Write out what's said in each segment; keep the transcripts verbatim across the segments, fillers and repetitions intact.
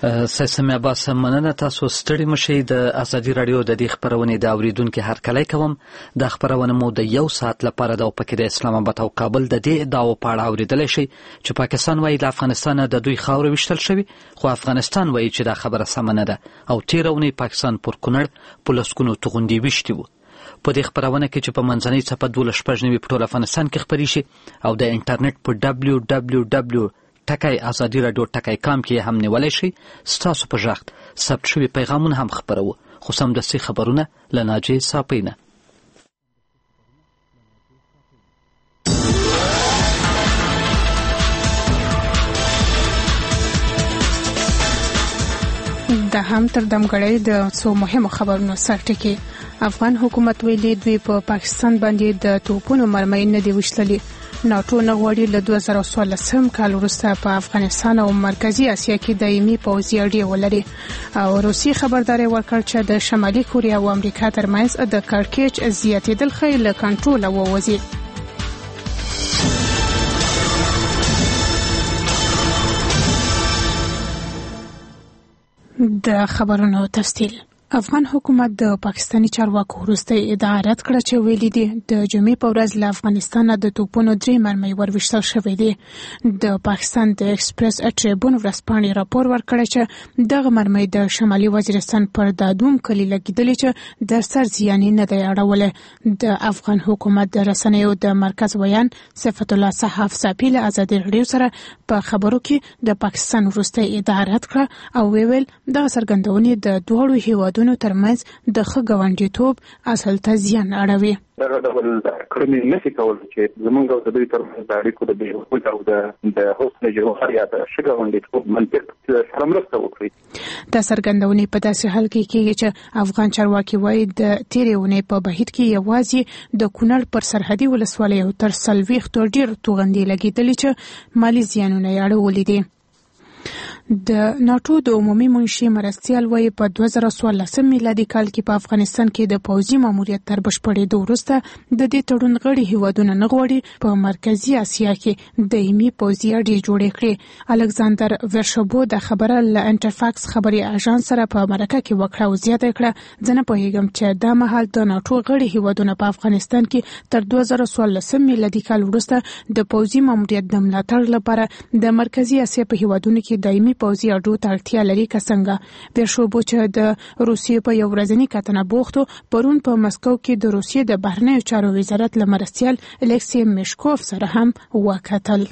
سیسم عباس مننه. تاسو ستړي مشئ. د ازادي رادیو د دې خبرونې د اوریدونکو هرکلی کوم. د خبرونه مو د یو ساعت لپاره د پکې د اسلام آباد او کابل د دې ادعاو په اړه اوریدل شي چې پاکستان وایي د افغانستان د دوی خاور وشتل شوی، خو افغانستان وایي چې دا خبره سم نه ده او تیرونی پاکستان پر کونړ په لسکونو توغندي وشتي وو. په دې خبرونه کې چې په منځنۍ څپه دولس شپږ نوي په ټول افغانستان کې خبري شي او د انټرنیټ په دبلیو دبلیو دبلیو ټکای ازادي رادیو ټکای کام کې هم نیولای شي. ستاسو په ژغ ثبت شوي پیغامونه هم خبرو، خو سمدستي خبرونه له ناجیې صافۍ نه. د هم تر دمګړۍ د څو مهمو خبرونو سرټکی. افغان حکومت ویلي دوی په پا پاکستان باندې د توپونو مرمۍ نه دی وشتلي. ناټو نه غواړي له دوه زره څوارلسم کال وروسته په افغانستان او مرکزی اسیا کې دایمي پوځي اړیکې ولري. او روسي خبرداري ورکړ چې د شمالي کوریا او امریکا ترمنځ د کړکېچ زیاتېدل ښایي له کنټروله ووځي. د خبرونو تفصیل. افغان حکومت د پاکستانی چارواکو وروسته ادعا رد کړه چې ویلي دي د جمعې په ورځ له افغانستان د توپونو درې مرمۍ وروشتل شوې دي. د پاکستان د ایکسپریس ټریبون ورځپاڼې راپور ورکړی چې دغه مرمۍ د شمالي وزیرستان پر دادوم کلي لګېدلې چې د سر زیان نه دی اړولی. د افغان حکومت د رسنیو د مرکز ویان صفت الله صحاف صافي له ازادي رادیو سره په خبرو کې د پاکستان وروسته ادعا رد کړه او ویل دغه څرګندونې د دواړو هیوادونو ترمنځ د ښه ګاونډیتوب اصل ته زیان اړوي. دغه ډول کړنې نشي کولی چې زموږ او د دوی ترمنځ د اړیکو د بهبود او د حسن جوهر یا د ښه ګاونډیتوب منطق سره مرسته وکړي. د څرګندونې په داسې حال کې کېږي چې افغان چارواکي وایي د تېرې اونۍ په بهیر کې یوازې د کونړ پر سرحدي ولسوالیو تر څلوېښتو ډېر توغندي لګېدلې چې مالي زیانونه یې اړولي دي. د ناټو د عمومي منشي مرستیال وایي په دوه زره څوارلسم میلادي کال کې په افغانستان کې د پوځي ماموریت تر بشپړېدو وروسته د دې تړون غړي هیوادونه نه غواړي په مرکزي اسیا کې دایمي پوځي اړیکې جوړې کړي. الکساندر ورشبو د خبره له انټرفاکس خبري اژانس سره په مرکه کې وکړه او زیاته کړه زه نه پوهیږم چې دا مهال د ناټو غړي هیوادونه په افغانستان کې تر دوه زره څوارلسم میلادي کال وروسته د پوځي ماموریت د ملاتړ لپاره د مرکزي اسیا په هیوادونو کې دایمي پوځي اډو ته اړتیا لري که څنګه. ورشوبو چې د روسیې په یو ورځني کتنه بوختو پرون په مسکو کې د روسیې د بهرنیو چارو وزارت له مرستیال الکسی میشکوف سره هم وکتل.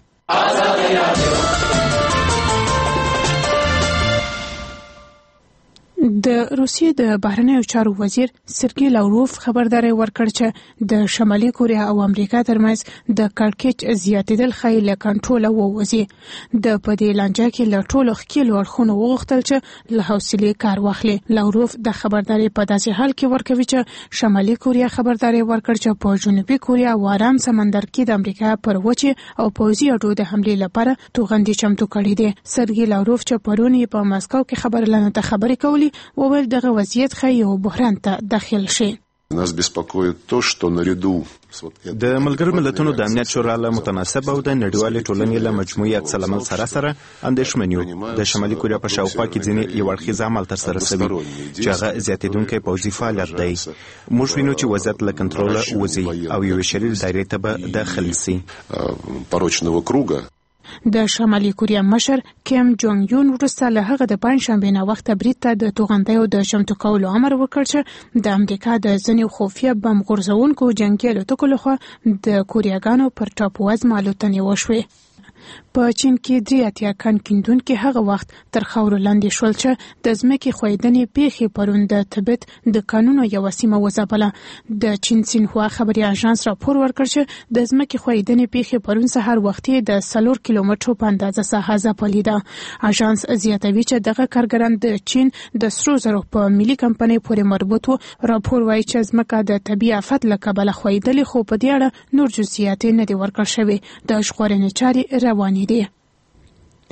د روسیې د بهرنیو چارو وزیر سرګی لاوروف خبرداري ورکړ چې د شمالي کوریا او امریکا ترمنځ د کړکېچ زیاتېدل ښایي له کنټروله ووځي. د په دې لانجه کې له ټولو ښکېلو اړخونو وغوښتل چې له حوصلې کار واخلي. لاوروف د خبرداري په داسې حال کې ورکوي چې شمالي کوریا خبرداري ورکړ چې په جنوبي کوریا او آرام سمندر کې د امریکا پر وچې او پوځي اډو د حملې لپاره توغندي چمتو کړي دي. سرګی لاوروف چې پرون په مسکو کې خبرلانو ته خبرې کولې وویل دغه وضعیت ښایي یو بحران ته داخل شي. Нас беспокоит то, что наряду د ملګرو ملتونو د امنیت شورا له متناسب او د نړیوالې ټولنې له مجموعي عکس العمل سره سره اندېښمن یو. د شمالي کوریا په شاوخوا کې ځینې یو اړخیز عمل ترسره شوي چې هغه زیاتېدونکی پوځي فعالیت دی. موږ وینو چې وضعیت له کنټروله وځي او یوې شریر دایرې ته به داخل شي. порочного круга. د شمالي کوریا مشر کیم جونګ یون وروسته له هغه د پنځشنبې نه وخته برید ته د توغندیو د چمتو کولو امر وکړ چې د امریکا د ځینو خفیه بم غورځونکو جنګي الوتکو لخوا د کوریاګانو پر ټاپووزمه الوتنې وشوې. په چین کې درې اتیا کن کیندونکي هغه وخت تر خاورو لاندې شول چې د ځمکې ښویدنې پیښې پرون د تبت د قانونو یوه سیمه وځپله. د چین سینهوا خبري اژانس راپور ورکړ چې د ځمکې ښویدنې پیښې پرون سهار وختي د څلور کیلومترو په اندازه ساحه ځپلې ده. اژانس زیاتوي چې دغه کارګران د چین د سرو زرو په ملي کمپنۍ پورې مربوط وو. راپور وایي چې ځمکه د طبیعي آفت له کبله ښویدلې، خو په دې اړه نور جزئیات نه دي ورکړل شوي. د ژغورنې چارې روانې دي.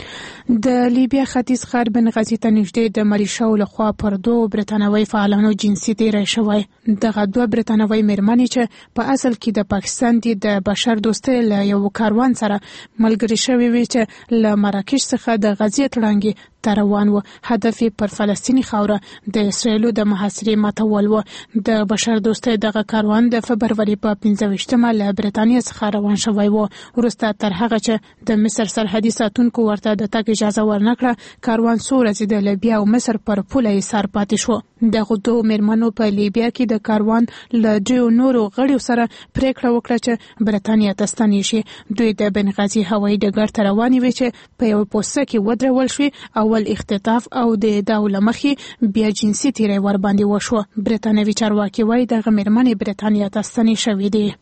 د لیبیا ختیځ ښار بنغازي ته نږدې د ملیشو لخوا پر دوه برتانوي فعالانو جنسي تیری شوی. دغه دوه برتانوي مېرمنې چې په اصل کې د پاکستان د بشر دوستۍ له یو کاروان سره ملګري شوي وي چې له مراکش څخه د غزې تړانګې ته روان و. هدف پر فلسطیني خاوره د اسرایلو د محاصرې ماتول و. د بشر دوستۍ دغه کاروان د فبروري په پنځه ویشتمه له برتانیا څخه روان شوی و. وروسته تر هغه چې د مصر سرحدي ساتونکو ورته د تګ اجازه ورنکړه، کاروان څو ورځې د لیبیا او مصر پر پوله ایسار پاتې شو. دغه دوه مېرمنو په لیبیا کې د کاروان له دوه نورو غړیو سره پریکړه وکړه چې برتانیا ته ستنې شي. دوی د بنغازي هوایي ډګر ته روانې وې چې په یو پوسته کې ودرول شوې. اول اختطاف او د داو لمخې بیا جنسي تیری ور باندې وشو. برتانوي چارواکي وایي دغه مېرمنې برتانیا ته ستنې شوې دي.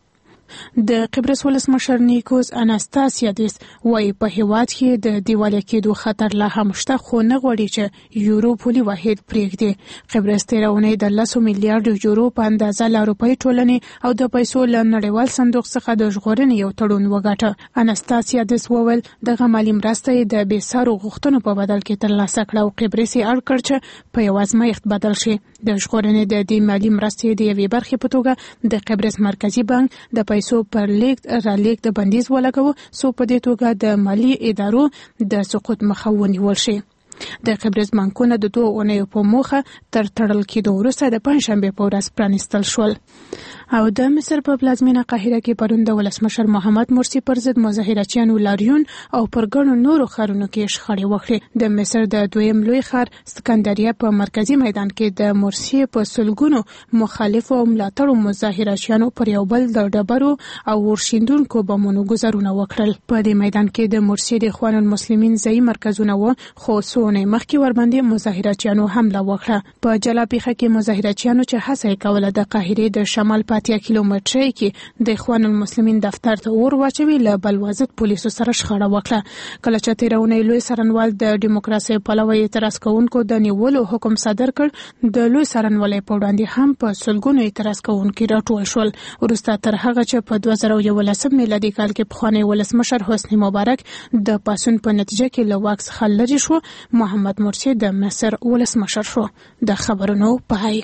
د قبرس ولسمشر نیکوس اناستاسیادیس وایي په هیواد کې د دیوالیه کېدو خطر لا هم شته، خو نه غواړي چې یورو پولي واحد پرېږدي. قبرس تېره اونۍ د لسو میلیارډو یورو په اندازه له اروپایي ټولنې او د پیسو له نړیوال صندوق څخه د ژغورنې یو تړون وګاټه. اناستاسیادیس وویل دغه مالي مرسته یې د بېسارو غوښتنو په بدل کې ترلاسه کړه او قبرس یې اړ کړ چې په یو ازمایښت بدل شي. د ژغورنې د دې مالي مرستې د یوې برخې په توګه د قبرس مرکزي بانک د پیسو پر لیږد رالیږد د بندیز ولګوه څو په دې توګه د مالي ادارو د سقوط مخه ونیول شي. د قبرس بانکونه د دوه اونیو په موخه تر تړل کېدو وروسته د پنجشنبې په ورځ پرانیستل شول. او د مصر په پلازمینه قاهره کې پرون د ولسمشر محمد مرسي پر ضد مظاهرچیانو لاریون او پر ګڼو نورو ښارونو کې شخړې وکړې. د مصر د دویم لوی ښار سکندریه په مرکزی میدان کې د مرسي په سلګونو مخالفو او ملاتړو مظاهرچیانو پر یو بل د ډبرو او ورشیندونکو بمونو ګزارونه وکړل. په دې میدان کې د مرسي د اخوان المسلمین ځایي مرکزونه و، خو څو اونۍ مخکې ورباندې مظاهرچیانو حمله وکړه. په جلاپیخه کې مظاهرچیانو چې هڅه یې کوله د قاهرې د شمال په اتیا کیلومترۍ کې د اخوان المسلمین دفتر ته اور واچوي له بلوازت پولیسو سره شخړه وکړه. کله چې تېره اونۍ لوی څارنوال د ډیموکراسۍ پلوی اعتراض کوونکو د نیولو حکم صادر کړ، د لوی څارنوالۍ په وړاندې هم په سلګونو اعتراض کوونکي راټول شول. وروسته تر هغه چې په دوه زره یولسم میلادي کال کې پخوانی ولسمشر حسني مبارک د پاڅون په نتیجه کې له واک څخه لرې شو، محمد مرسي د مصر ولسمشر شو. د خبرونو پای.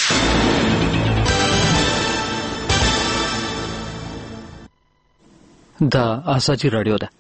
د آزادي رادیو ده.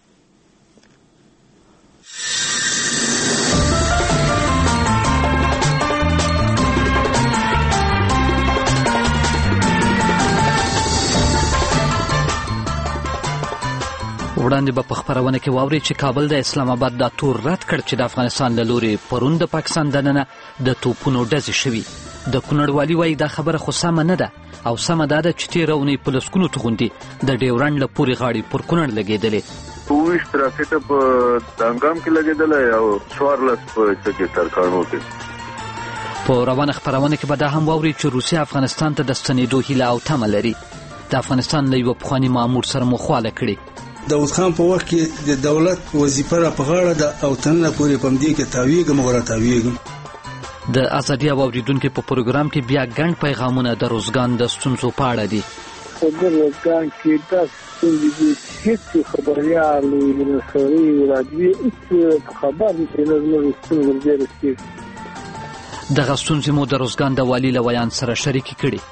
وړاندې به په خبرونه کې واوري چې کابل د اسلام آباد د تور رد کړ چې د افغانستان له لوري پرون د پاکستان دننه د توپونو ډزې شوي. د کونړوالي وایي دا خبره خو سمه نه ده او سمه دا ده چې تېره اونۍ په لسګونو توغندي د ډیورنډ له پورې غاړې پر کونړ لګېدلې. اوویشت راکټه په دانګام کې لګېدلی او څوارلس په چکې ترکاڼو کې. په روانه خبرونه کې به دا هم واوري چې روسیه افغانستان ته د ستنېدو هیله او تمه لري. د افغانستان له یوه پخواني مامور سره مخواله کړې. داود خان په وخت کې د دولت وظیفه را په غاړه ده او تنه پورې په همدې کې تاویږم او راتاویږم. د ازادي اوریدونکو په پروګرام کې بیا ګڼ پیغامونه د روزګان د ستونزو په اړه دي. په روزګان کې د ستونزې هیڅ خبريال نه سوري راځي هیڅ خبر نه لري ستونزې رسېږي. دغه ستونزې مو د روزګان د والي له ویان سره شریکې کړي.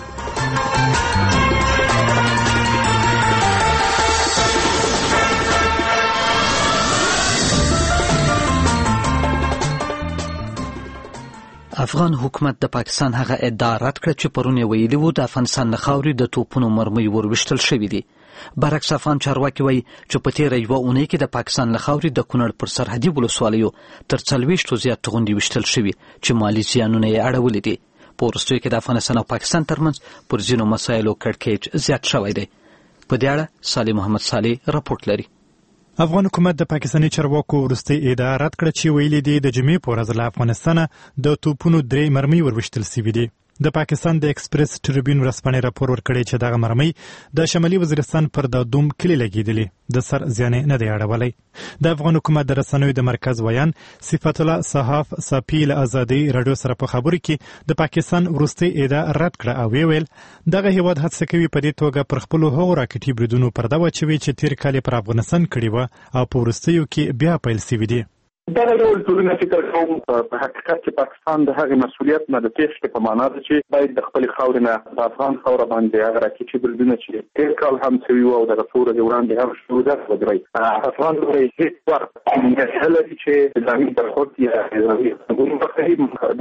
افغان حکومت د پاکستان هغه ادعا رد کړه چې پرون یې ویلي وو د افغانستان له خاورې د توپونو مرمۍ ورویشتل شوي دي. برعکس افغان چارواکي وایي چې په تېره یوه اونۍ کې د پاکستان له خاورې د کونړ پر سرحدي ولسوالیو تر څلوېښتو زیات توغندي ویشتل شوي چې مالي زیانونه یې اړولي دي. په وروستیو کې د افغانستان او پاکستان ترمنځ پر ځینو مسایلو کړکېچ زیات شوی دی. په دې اړه صالح محمد صالح راپورټ لري. افغان حکومت د پاکستاني چارواکو وروستۍ ادعا رد کړه چې ویلي دي د جمعې په ورځ له افغانستانه د توپونو درې مرمۍ ورویشتل سوي دي. د پاکستان د ایکسپریس ټریبیون ورځپاڼې راپور ورکړی چې دغه مرمۍ د شمالي وزیرستان پر د دوم کلی لګېدلې د سر زیان نه دی اړولی. د افغان حکومت د رسنیو د مرکز ویان صفت الله صحاف صافي له ازادي رادیو سره په خبرو کې د پاکستان وروستۍ اعده رد کړه او ویل دغه هیواد هڅه کوي په دې توګه پر خپل هغو راکټي بریدونو پرده واچوي چې تیر کال پر افغانستان کړي و او په وروستیو کې بیا پیل شوي دي. دا ډول ټولنه فکر کوم په حقیقت کې پاکستان د هغې مسؤلیت نه د تېښتې په معنا ده چې باید د خپلې خاورې نه د افغان خاوره باندې هغه راکټي بریدونه چې تېر کال هم شوي وو او دغه څو ورځې وړاندې هم شوي درس ودروي. افغان لوري هېڅ وخت نه لري چې نظامي برخورد یا نظامي ګډون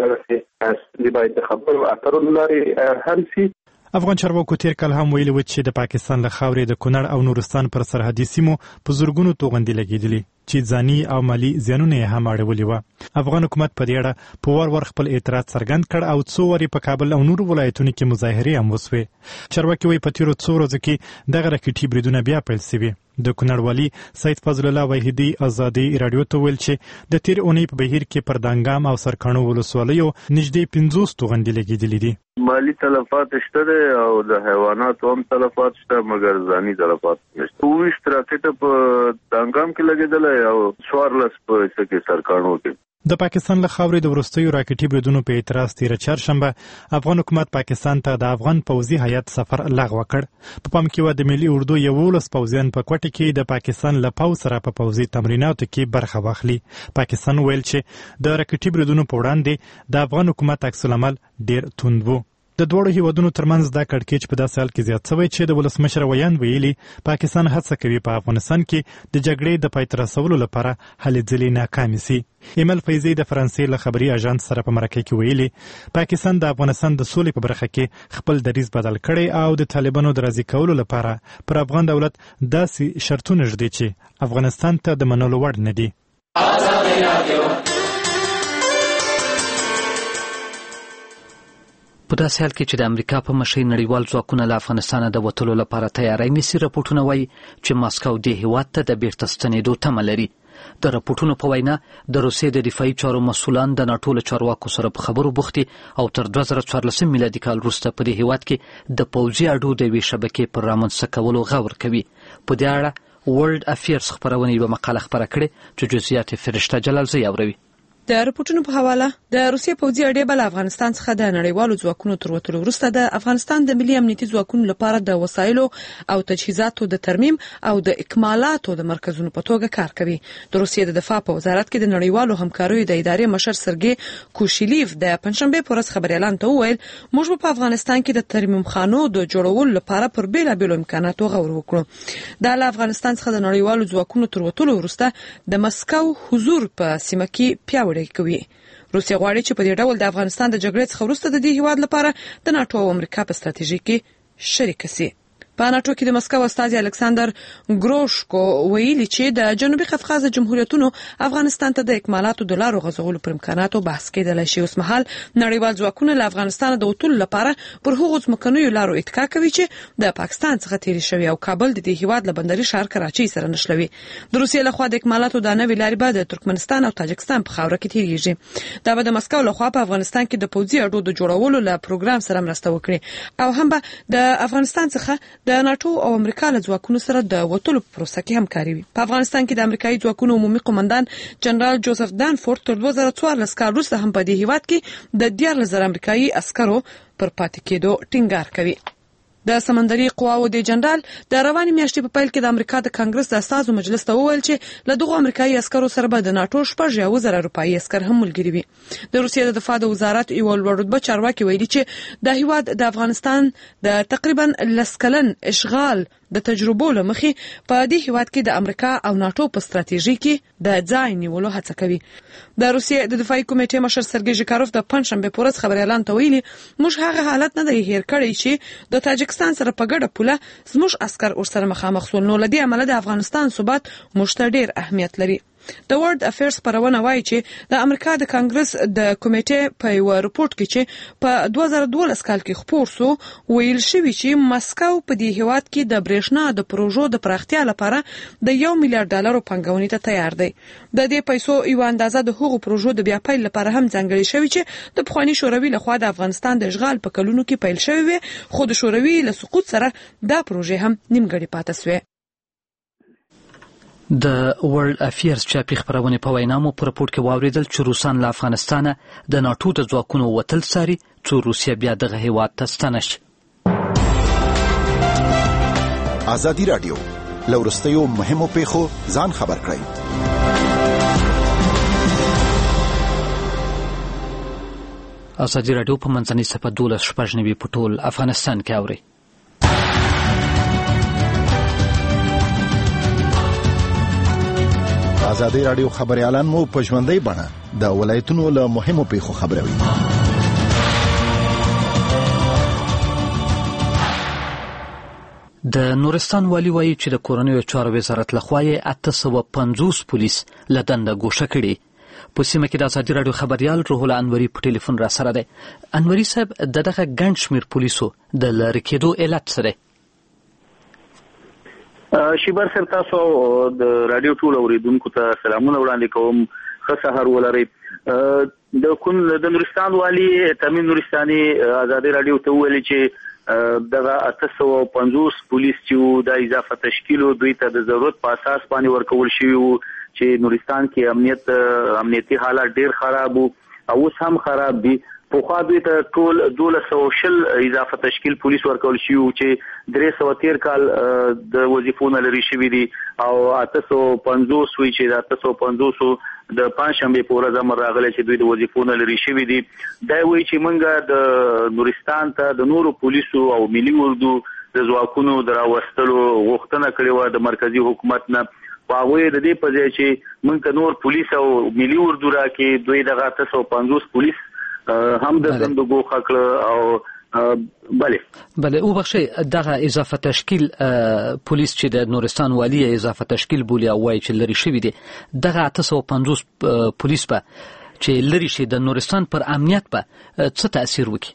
دغسې باید د خبرو اترو له لارې حل شي. افغان چارواکو تیر کال هم ویلي و چې د پاکستان له خاورې د کونړ او نورستان پر سرحدي سیمو په زرګونو توغندي لګېدلي چې ځاني او مالي زیانونه یې هم اړولي وه. افغان حکومت په دې اړه په وار ور خپل اعتراض څرګند کړ او څو وارې په کابل او نورو ولایتونو کې مظاهرې هم وسوې. چارواکي وایي په تیرو څو ورځو کې دغه راکټي بریدونه بیا پیل شوي. د کونړ والي سید فضل الله وحیدي ازادي رادیو ته ویل چې د تیر اونۍ په بهیر کې پر دانګام او سرکاڼو ولسوالیو نږدې پنځوس توغندي لګېدلي دي. مالی تلفات شته دی او د حیواناتو هم تلفات شته مګر ځاني تلفات نشته. اوویشت راکټه په دانګام کې لګېدلی او څوارلس په څه کې سرکاڼو کې. د پاکستان له خاورې د وروستیو راکټي بریدونو په اعتراض تیره چهارشنبه افغان حکومت پاکستان ته د افغان پوځي هیات سفر لغوه کړ. په پام کې و د ملي اردو یولس پوځیان په کوټه کې د پاکستان له پوځ سره په پوځي تمریناتو کې برخه واخلي. پاکستان ویل چې د راکټي بریدونو په وړاندې د افغان حکومت عکس العمل ډیر توند و. د دوړو هیوادونو ترمنځ دا کړکېچ په داسې حال کې زیات شوی چې د ولسمشر ویان ویلي پاکستان هڅه کوي په افغانستان کې د جګړې د پای ته رسولو لپاره هلې ځلې ناکامې سي. ایمل فیضي د فرانسې له خبري اژانس سره په مرکه کې ویلي پاکستان د افغانستان د سولې په برخه کې خپل دریځ بدل کړی او د طالبانو د راضي کولو لپاره پر افغان دولت داسې شرطونه ږدي چې افغانستان ته د منلو وړ نه دي. په داسې حال کې چې د امریکا په مشرۍ نړیوال ځواکونه له افغانستانه د وتلو لپاره تیاری نیسي، راپورټونه وایي چې ماسکو دې هیواد ته د بیرته ستنېدو تمه لري. د راپورټونو په وینا د روسیې د دفاعي چارو مسؤلان د ناټو له چارواکو سره په خبرو بوخت دي او تر دوه زره څوارلسم میلادي کال وروسته په دې هیواد کې د پوځي اډو د یوې شبکې پر رامنځته کولو غور کوي. په دې اړه ورلد افیرز خپرونې یوه مقاله خپره کړې چې جزئیات یې فرشته جلالزی اوروي. د راپورټونو په حواله د روسیې پوځي اډې بل افغانستان څخه د نړیوالو ځواکونو تر وتلو وروسته د افغانستان د ملي امنیتي ځواکونو لپاره د وسایلو او تجهیزاتو د ترمیم او د اکمالاتو د مرکزونو په توګه کار کوي. د روسیې د دفاع په وزارت کې د نړیوالو همکاریو د ادارې مشر سرګي کوشیلیف د پنځشنبه په ورځ خبريالانو ته وویل موږ په افغانستان کې د ترمیم خانو د جوړولو لپاره پر بیلابیلو امکاناتو غور وکړو. د افغانستان څخه د نړیوالو ځواکونو تر وتلو وروسته د مسکو حضور په سیمه کې پیاوړی کوي. روسیه غواړي چې په دې ډول د افغانستان د جګړې څخه وروسته د دې هیواد لپاره د ناټو او امریکا په ستراتیژي کې شریک شي. په ناټو کې د مسکو استازي الکساندر ګروشکو ویلي چې د جنوبي قفقاز جمهوریتونو افغانستان ته د اکمالاتو د لارو غځولو پر امکاناتو بحث کېدلی شي. اوس مهال نړیوال ځواکونه له افغانستان د وتلو لپاره پر هغو ځمکنیو لارو اتکا کوي چې د پاکستان څخه تیرې شوي او کابل د دې هیواد له بندري ښار کراچۍ سره نښلوي. د روسیې لخوا د اکمالاتو د نوې لارې به د ترکمنستان او تاجکستان په خاوره کې تیریږي. دا به د مسکو لخوا په افغانستان کې د پوځي اډو د جوړولو له پروګرام سره مرسته وکړي او هم به د افغانستان څخه د ناټو او امریکا له ځواکونو سره د وتلو پروسه کې همکاري وي. په افغانستان کې د امریکایي ځواکونو عمومي قومندان جنرال جوزف دانفورد تر دوه زره څوارلس کال وروسته هم په دې هیواد کې د دیارلس زره امریکایي عسکرو پر پاتې کېدو ټینګار کوي. د سمندري قواو د جنرال د رواني میاشتې په پیل کې د امریکا د کانګرس د استازو مجلس ته وویل چې له دغو امریکایي عسکرو سره به د ناټو شپږ اویا زره روپایي عسکر هم ملګري وي. د روسیې د دفاع د وزارت یو لوړ رتبه چارواکي ویلي چې د هیواد د افغانستان د تقریبا لس کلن اشغال د تجربو له مخې په دې هیواد کې د امریکا او ناټو په ستراتیژي کې د ځای نیولو هڅه کوي. د روسیې د دفاعي کمیټې مشر سرګي ژیکاروف د پنځشنبه په ورځ خبريالانو ته ویلي موږ هغه حالت نه دی هیر کړی چې د تاجکستان سره په ګډه پوله زموږ عسكر ورسره مخامخ شول، نو لدې عمله د افغانستان ثبات موږ ته ډیر اهمیت لري. د ورلد افیرز خبرونه وایي چې د امریکا د کانګرس د کمیټې په یو رپورت کې چې په دوه زره دولس کال کې خپور سو ویل شوی چې مسکو په دې هیواد کې د برېښنا د پروژو د پراختیا لپاره د یو میلیارډ ډالرو پنګونې ته تیار دی. د دې پیسو یو اندازه د هغو پروژو د بیا پیل لپاره هم ځانګړې شوی چې د پخوانی شوروي لخوا د افغانستان د اشغال په کلونو کې پیل شوی وي، خو د شوروي له سقوط سره دا پروژې هم نیمګړې پاتې شوې. د ورلد افیرز چاپی خبرونه په وینامو پر رپورت کې واوریدل چې روسان له افغانستانه د ناتو د ځواکونو وتل ساري څو روسیا بیا دغه هیواد ته ستنه شي. ازادي رادیو لورستیو مهمو پیښو ځان خبر کړئ. ازادي رادیو په منځنۍ صفحه دولس شپږ نوي په ټول افغانستان کې اوري. ازادي رادیو خبريالان مو په ژوندۍ بڼه د ولایتونو له مهمو پیښو خبروي. د نورستان والی وایي چې د کورنیو چارو وزارت لخوا یې اته سوه پنځوس پولیس له دنده ګوښه کړي. په سیمه کې د ازادي رادیو خبريال روح الله انوري په ټلیفون را سره دی. انوري صاحب، د دغه ګڼ شمېر پولیسو د لرې کېدو علت څه دی؟ شیبر صاحب، تاسو د رادیو ټول اوریدونکو ته سلامونه وړاندې کوم. ښه سهار ولرئ. د کون د نورستان والی تامین نورستاني ازادي رادیو ته ویلي چې دغه اته سوه پنځوس پولیس چې د اضافه تشکیلو دوی ته د ضرورت په اساس باندې ورکول شوی وو چې نورستان کې امنیت امنیتي حالات ډیر خراب وو او اوس هم خراب دي. په خوا دوی ته ټول دولس سوه شل اضافه تشکیل پولیس ورکول شوي وو چې درې سوه تیر کال د وظیفو نه لرې شوي دي او اته سوه پنځوس وي چې د اته سوه پنځوسو د پنجشنبې په ورځ امر راغلی چې دوی د وظیفو نه لرې شوي دي. دا وایي چې موږ د نورستان ته د نورو پولیسو او ملي اردو د ځواکونو د راوستلو غوښتنه کړې وه د مرکزي حکومت نه. په هغوی د دې په ځای چې موږ ته نور پولیس او ملي اردو راکړي، دوی دغه اته سوه پنځوس پولیس هم د دندو ګوښه کړه او بله بله وبخښئ، دغه اضافه تشکیل پولیس چې د نورستان والی اضافه تشکیل بولي او وایي چې لرې شوي دي، دغه اته سوه پنځوس پولیس به چې لرې شي د نورستان پر امنیت به څه تاثیر وکړي؟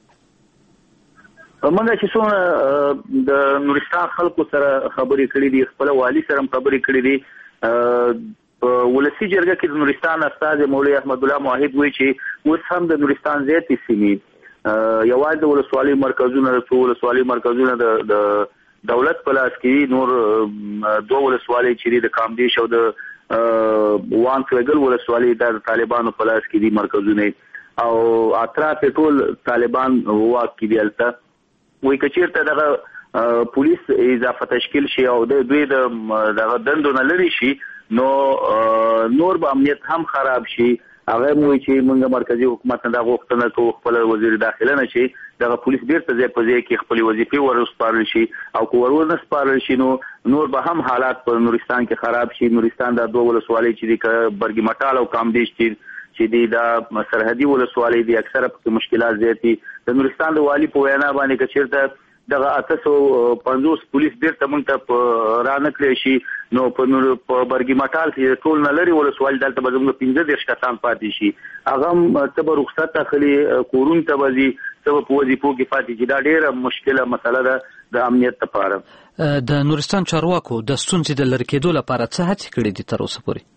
موږ چې څومره د نورستان خلکو سره خبرې کړې دي، خپل والي سره هم خبرې کړې دي، په ولسی جرګه کې د نورستان استاد مولوي احمد الله موحد وایي چې اوس هم د نورستان زیاتې سیمې یوازې د ولسوالۍ مرکزونه د ولسوالۍ مرکزونه د دولت په لاس کې، نور دوه ولسوالۍ چې د کامدیش او د وان کلګل ولسوالۍ د طالبانو په لاس کې دي مرکزونه، او اطراف ټول طالبان واک کې دي. البته وایي که چېرته دغه پولیس اضافه تشکیل شي او د دوی د دغه دندو نه لرې شي نو نور به امنیت هم خراب شي. هغه موي چې موږ مرکزی حکومت نه دا غوښتنه کوو خپل وزیر داخله نه شي دغه پولیس بیرته ځای په ځای کې خپل وظیفې ورسپارل شي او کو ورونه سپارل شي نو نور به هم حالات په نورستان کې خراب شي. نورستان د دوه ولسوالۍ چې د برګی مټال او کامدیش چې دی دا سرحدي ولسوالۍ دي، اکثره په مشکلات زیاتی. د نورستان د والی په وینا باندې که چیرته دغه اته سوه پنځوس پولیس بیرته موږ ته را نه کړی شي نو په نور په برګی مټال کې ټول نه لري ولسوالۍ دلته به زموږ پنځه دېرش کسان پاتې شي، هغه هم څه به رخصت اخلي، کورونو ته به ځي، څه به په وظیفو کې پاتې شي. دا ډېره مشکله مسله ده د امنیت لپاره. د نورستان چارواکو د ستونزې د لرې کېدو لپاره څه هڅې کړې دي تر اوسه پورې؟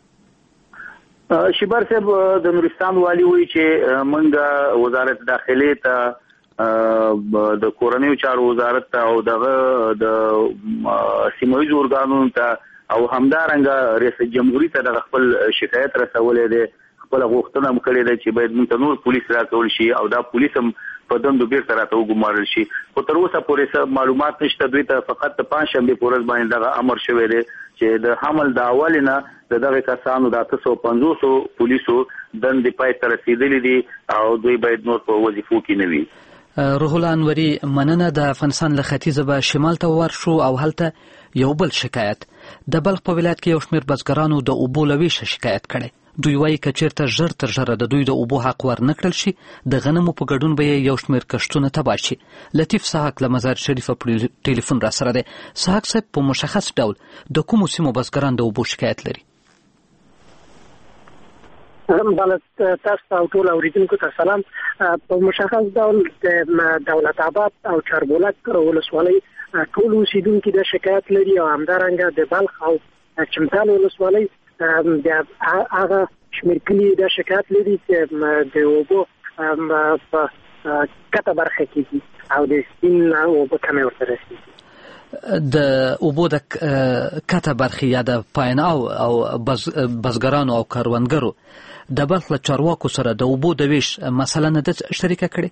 شیبر صاحب، د نورستان والی وایي چې موږ وزارت داخلي ته د کورنیو چارو وزارت ته او دغه د سیمویزو ارګانونو ته او همدارنګه ریاست جمهوریت ته د خپل شکایت رسولې ده، خپل غوښتنه هم کړې ده چې باید موږ نور پولیس راکول شي او دا پولیس هم په دندو بیرته راته وګمارل شي. خو تر اوسه پورې څه معلومات نشته. دوی ته فقط د پنجشنبې په ورځ باندې دغه امر شوی دی چې د حمل د اول نه د دغه کسانو د اته سوه پنځوسو پولیسو دندې پای ته رسېدلې دي او دوی باید نور په وظیفو کې نه وي. روح الله انوري، مننه. د افغانستان له ختیځه به شمال ته ورشو او هلته یو بل شکایت د بلخ په ولایت کې یو شمېر بزګرانو د اوبو له ویشه شکایت کړی. دوی وایي که چېرته ژر تر ژره د دوی د اوبو حق ورنه کړل شي د غنمو په ګډون به یې یو شمېر کښتونه تباه شي. لطیف سحق له مزار شریفه په ټلیفون را سره دی. سحق صاحب، په مشخص ډول د کومو سیمو بزګران د اوبو شکایت لري؟ بله تاسو او ټول اوریدونکو ته سلام. په مشخص ډول د دولت آباد او چاربولک ولسوالۍ ټول اوسیدونکو د شکایت لري او همدارنګه د بلخ او چمتال ولسوالۍ د هغه شمیر کلی د شکایت لري چې د اوبو په کته برخه کې او د سپین اوبو کمې ورته رسیږي. د اوبو د کته برخه یا د پایناو او بزګرانو او کاروانګرو د بلخ له چارواکو سره د اوبو د ویش مسله نه د شریکه کړي؟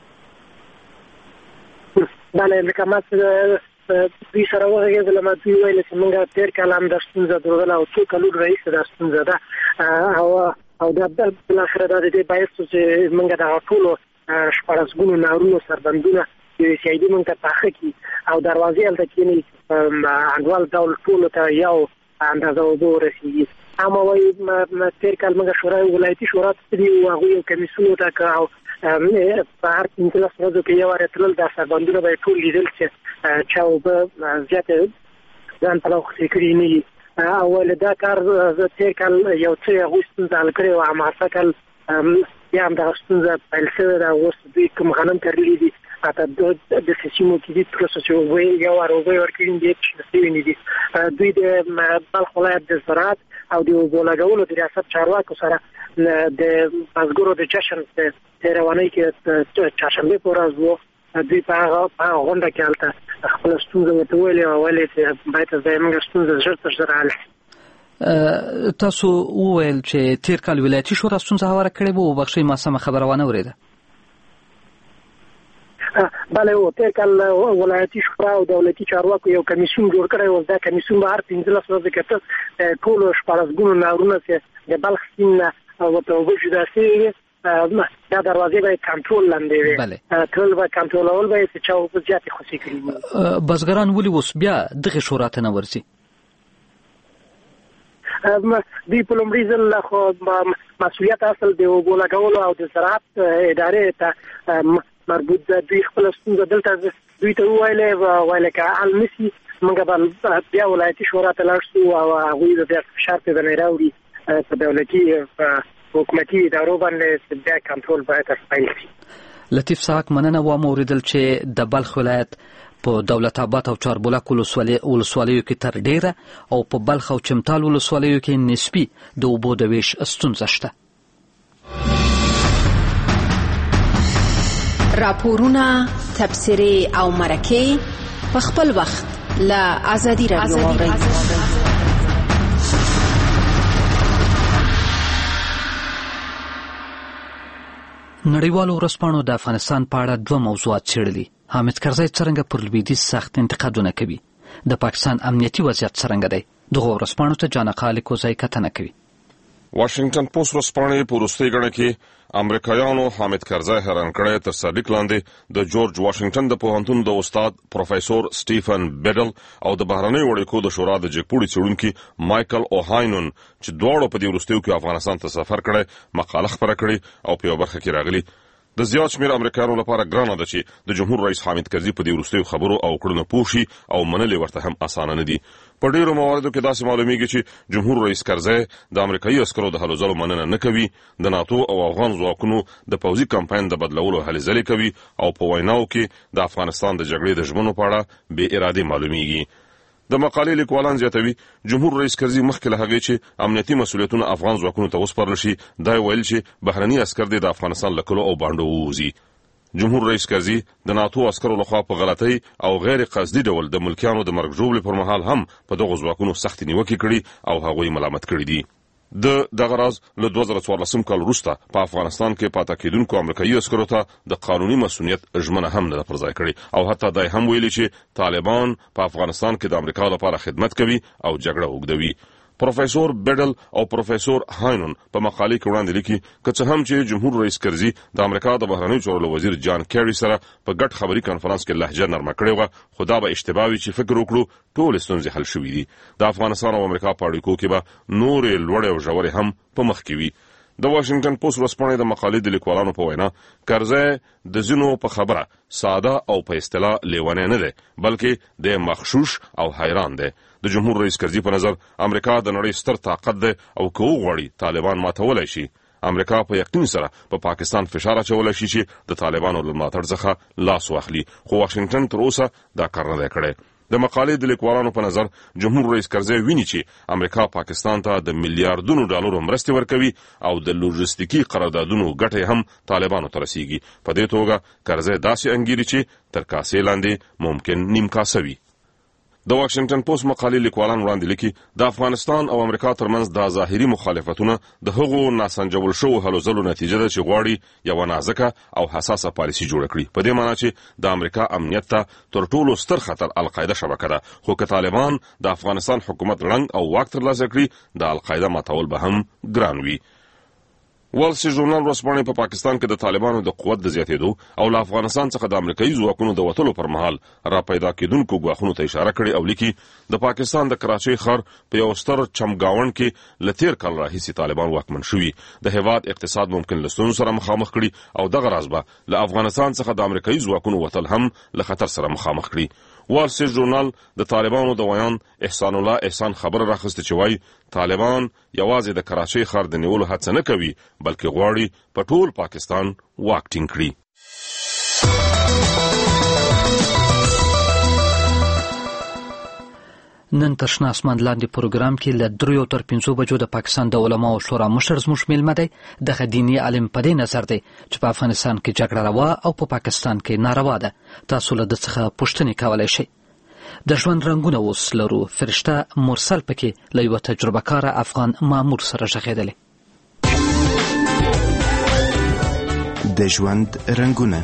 بله لکه ما دوی سره وغږېدلم، دوی ویل چې موږ تېر کال هم دا ستونزه درلوده او څو کلونه راهیسې دا ستونزه ده او او دا بالاخره دا د دې باعث شو چې موږ دغه ټولو شپاړس ګونو نهرونو سربندونه یو سی آی ډي موږ ته پاخه کړي او دروازې هلته کېني انډوال ډول ټولو ته یو اندازه اوبه ورسېږي. اما وایي تېر کال موږ شورا ولایتي شورا ته دي او هغوی یو کمیسیون وټاکه او په هر پنځلس ورځو کې یو وارې تلل دا سربندونه به یې ټول لیدل چې چا اوبه زیاتې ځان ته راخوښې کړي نه دي او ویل دا کار زه تېر کال یو څه هغوی ستونزه حل کړې وه، هماغه کال بیا همدغه ستونزه پیل شوې ده. اوس دوی کوم غنم کرلي دي حتی د سیمو کې دي ټوله چې اوبه یو وار اوبه یې ورکړي دي شنه شوي نه دي. دوی د بلخ ولایت د زراعت او د اوبو لګولو د ریاست چارواکو سره د بزګرو د جشن په تېرونۍ کې چهارشنبې په ورځ و، دوی په هغه غونډه کې هلته خپله ستونزه ورته ویلې او ویلې چې باید زموږ ستونزه ژر تر ژره حل شي. تاسو وویل چې تېر کال ولایتي شورا ستونزه هواره کړې وه، وبخښئ ما سمه خبره وانه اورېده. بله و تېر کال ولایتي شورا او دولتي چارواکو یو کمیسیون جوړ کړی و. دا کمیسیون به هر پنځلس ورځې کې ته ټولو شپاړس ګونو نهرونه چې د بلخ سیند نه ورته اوبه جدا شوې وي دا دروازې به یې کنټرول لاندې وي، ټول به کنټرولول به یې چې چا اوبه زیاتې خوشې کړي وي. بزګران ولې اوس بیا دغې شورا ته نه ورځي؟ دوی په لومړي ځل خو مسؤلیت اصل د اوبو لګولو او د زراعت ادارې ته مربوط ده. دوی خپله ستونزه دلته دوی ته وویلې ویلې که حل نه شي موږ به بیا ولایتي شورا ته لاړ شو او هغوی به بیا فشار پرې باندې راوړي په دولتي حکومتي ادارو باندې بیا کنټرول باید پیل شي. لطیف ساک مننه وام اوریدل چې د بلخ ولایت په دولت آباد او چاربولک ولسوالیو کې تر ډیره او په بلخ او چمتال ولسوالیو کې نسبي د اوبو د ویش ستونزه شته. راپورونه، تبصرې او مرکې په خپل وخت له آزادي رادیو واورئ. نړیوالو ورځپاڼو د افغانستان په اړه دوه موضوعات څېړلي. حامد کرزی څرنګه پر لویدیځ سخت انتقادونه کوي، د پاکستان امنیتي وضعیت څرنګه دی؟ دغو ورځپاڼو ته جانقا لیکوزی کتنه کوي. واشنگټن پوسټ ورځپاڼې په وروستۍ ګڼه کې امریکایانو حامد کرزی حیران کړی تر سرلیک لاندې د جورج واشنگټن د پوهنتون د استاد پروفیسور سټیفن بیډل او د بهرنیو اړیکو د شورا د جګپوړي څېړونکي مایکل اوهاینون چې دواړو په دې وروستیو کې افغانستان ته سفر کړی مقاله خپره کړې او په یوه برخه کې راغلي. د زیات شمېر امریکایانو لپاره ګرانه ده چې د جمهور رئیس حامد کرزي په دې وروستیو خبرو او کړنو پوه شي او منل ورته هم اسانه نه دي. په ډیرو مواردو کې داسې معلومیږي چې جمهور رئیس کرزي د امریکایي عسکرو د هلو ځلو مننه نه کوي، د ناتو او افغان ځواکونو د پوځي کمپاین د بدلولو هلې ځلې کوي او په ویناو کې د افغانستان د جګړې د ژمنو په اړه بې ارادې معلومیږي. د مقالې لیکوالان زیاتوي جمهور رئیس کرزي مخکې له هغې چې امنیتي مسؤلیتونه افغان ځواکونو ته وسپارل شي دا ویل چې بهرني عسکر دې د افغانستان له کلو او بانډو ووځي. جمهور رئیس کرزي د ناتو عسکرو لخوا په غلطۍ او غیر قصدي ډول د ملکیانو د مرګ ژوبلې پر مهال هم په دغو ځواکونو سختې نیوکې کړي او هغوی ملامت کړي دي. د دغه راز له دوه زره څوارلسم کال وروسته په افغانستان کې پاتې کېدونکو امریکایي عسکرو ته د قانوني مسؤلیت ژمنه هم نه ده پر ځای کړې او حتی دا هم ویلي چې طالبان په افغانستان کې د امریکا لپاره خدمت کوي او جګړه اوږدوي. پروفیسور بیډل او پروفیسور هاینون په مقالې کې وړاندې لیکي که څه هم چې جمهور رئیس کرزي د امریکا د بهرنیو چارو وزیر جان کیری سره په ګډ خبري کانفرنس کې لهجه نرمه کړې وه، خو دا به اشتباه وي چې فکر وکړو ټولې ستونزې حل شوي دي. د افغانستان او امریکا په اړیکو کې به نورې لوړې او ژورې هم په مخ کې وي. د واشنگټن پوسټ ورځپاڼې د مقالې د لیکوالانو په وینا کرزی د ځینو په خبره ساده او په اصطلاح لیونی نه دی بلکې د مغشوش او حیران دی. د جمهور رئیس کرزي په نظر امریکا د نړۍ ستر طاقت دی او که وغواړي طالبان ماتولی شي. امریکا په یقین سره په پا پاکستان فشار اچولی شي چې د طالبانو له ملاتړ څخه لاس واخلي، خو واشنگټن تر اوسه دا کار نه دی کړی. د مقالې د لیکوالانو په نظر جمهور رئیس کرزي ویني چې امریکا پاکستان ته د میلیارډونو ډالرو مرستې ورکوي او د لوژستیکي قراردادونو ګټې هم طالبانو ته رسیږي. په دې توګه کرزي داسې انګیري چې تر کاسې لاندې ممکن نیم کاسه وي. د واشنگټن پوسټ مقالې لیکوالان وړاندې لیکي د افغانستان او امریکا ترمنځ د ظاهري مخالفتونه د هغو ناسنجول شوو هلو ځلو نتیجه ده چې غواړي یوه نازکه او حساسه پالیسي جوړه کړي، په دې معنی چې د امریکا امنیت ته تر ټولو ستر خطر القاعده شبکه ده، خو که طالبان د افغانستان حکومت ړنګ او واک ترلاسه کړي د القاعده ماتول به هم ګران وي. وال سټریټ ژورنال ورځپاڼې په پاکستان کې د طالبانو د قوت د زیاتېدو او له افغانستان څخه د امریکایي ځواکونو د وتلو پر مهال را پیدا کېدونکو ګواښونو ته اشاره کړې او لیکي د پاکستان د کراچۍ ښار په یو ستر چمګاونډ کې له تېر کال راهیسې طالبان واکمن شوي، د هېواد اقتصاد ممکن له ستونزو سره مخامخ کړي او دغه راز به له افغانستان څخه د امریکایي ځواکونو وتل هم له خطر سره مخامخ کړي. وال سټریټ ژورنال د طالبانو د ویان احسان الله احسان خبره راخسته چې وایي طالبان یوازې د کراچۍ ښار د نیولو هڅه نه کوي بلکې غواړي په ټول پاکستان واک ټینګ کړي. نن تر شنه اسمان لاندې پروګرام کې له دریو تر پنځو بجو د پاکستان د علماو شورا مشر زموږ میلمه دی. دغه دیني عالم په دې نظر دی چې په افغانستان کې جګړه روا او په پاکستان کې ناروا ده. تاسو له ده څخه پوښتنې کولی شئ. د ژوند رنګونه اوس لرو. فرشته مرسل پکې له یوه تجربه کاره افغان مامور سره غږېدلی. د ژوند رنګونه.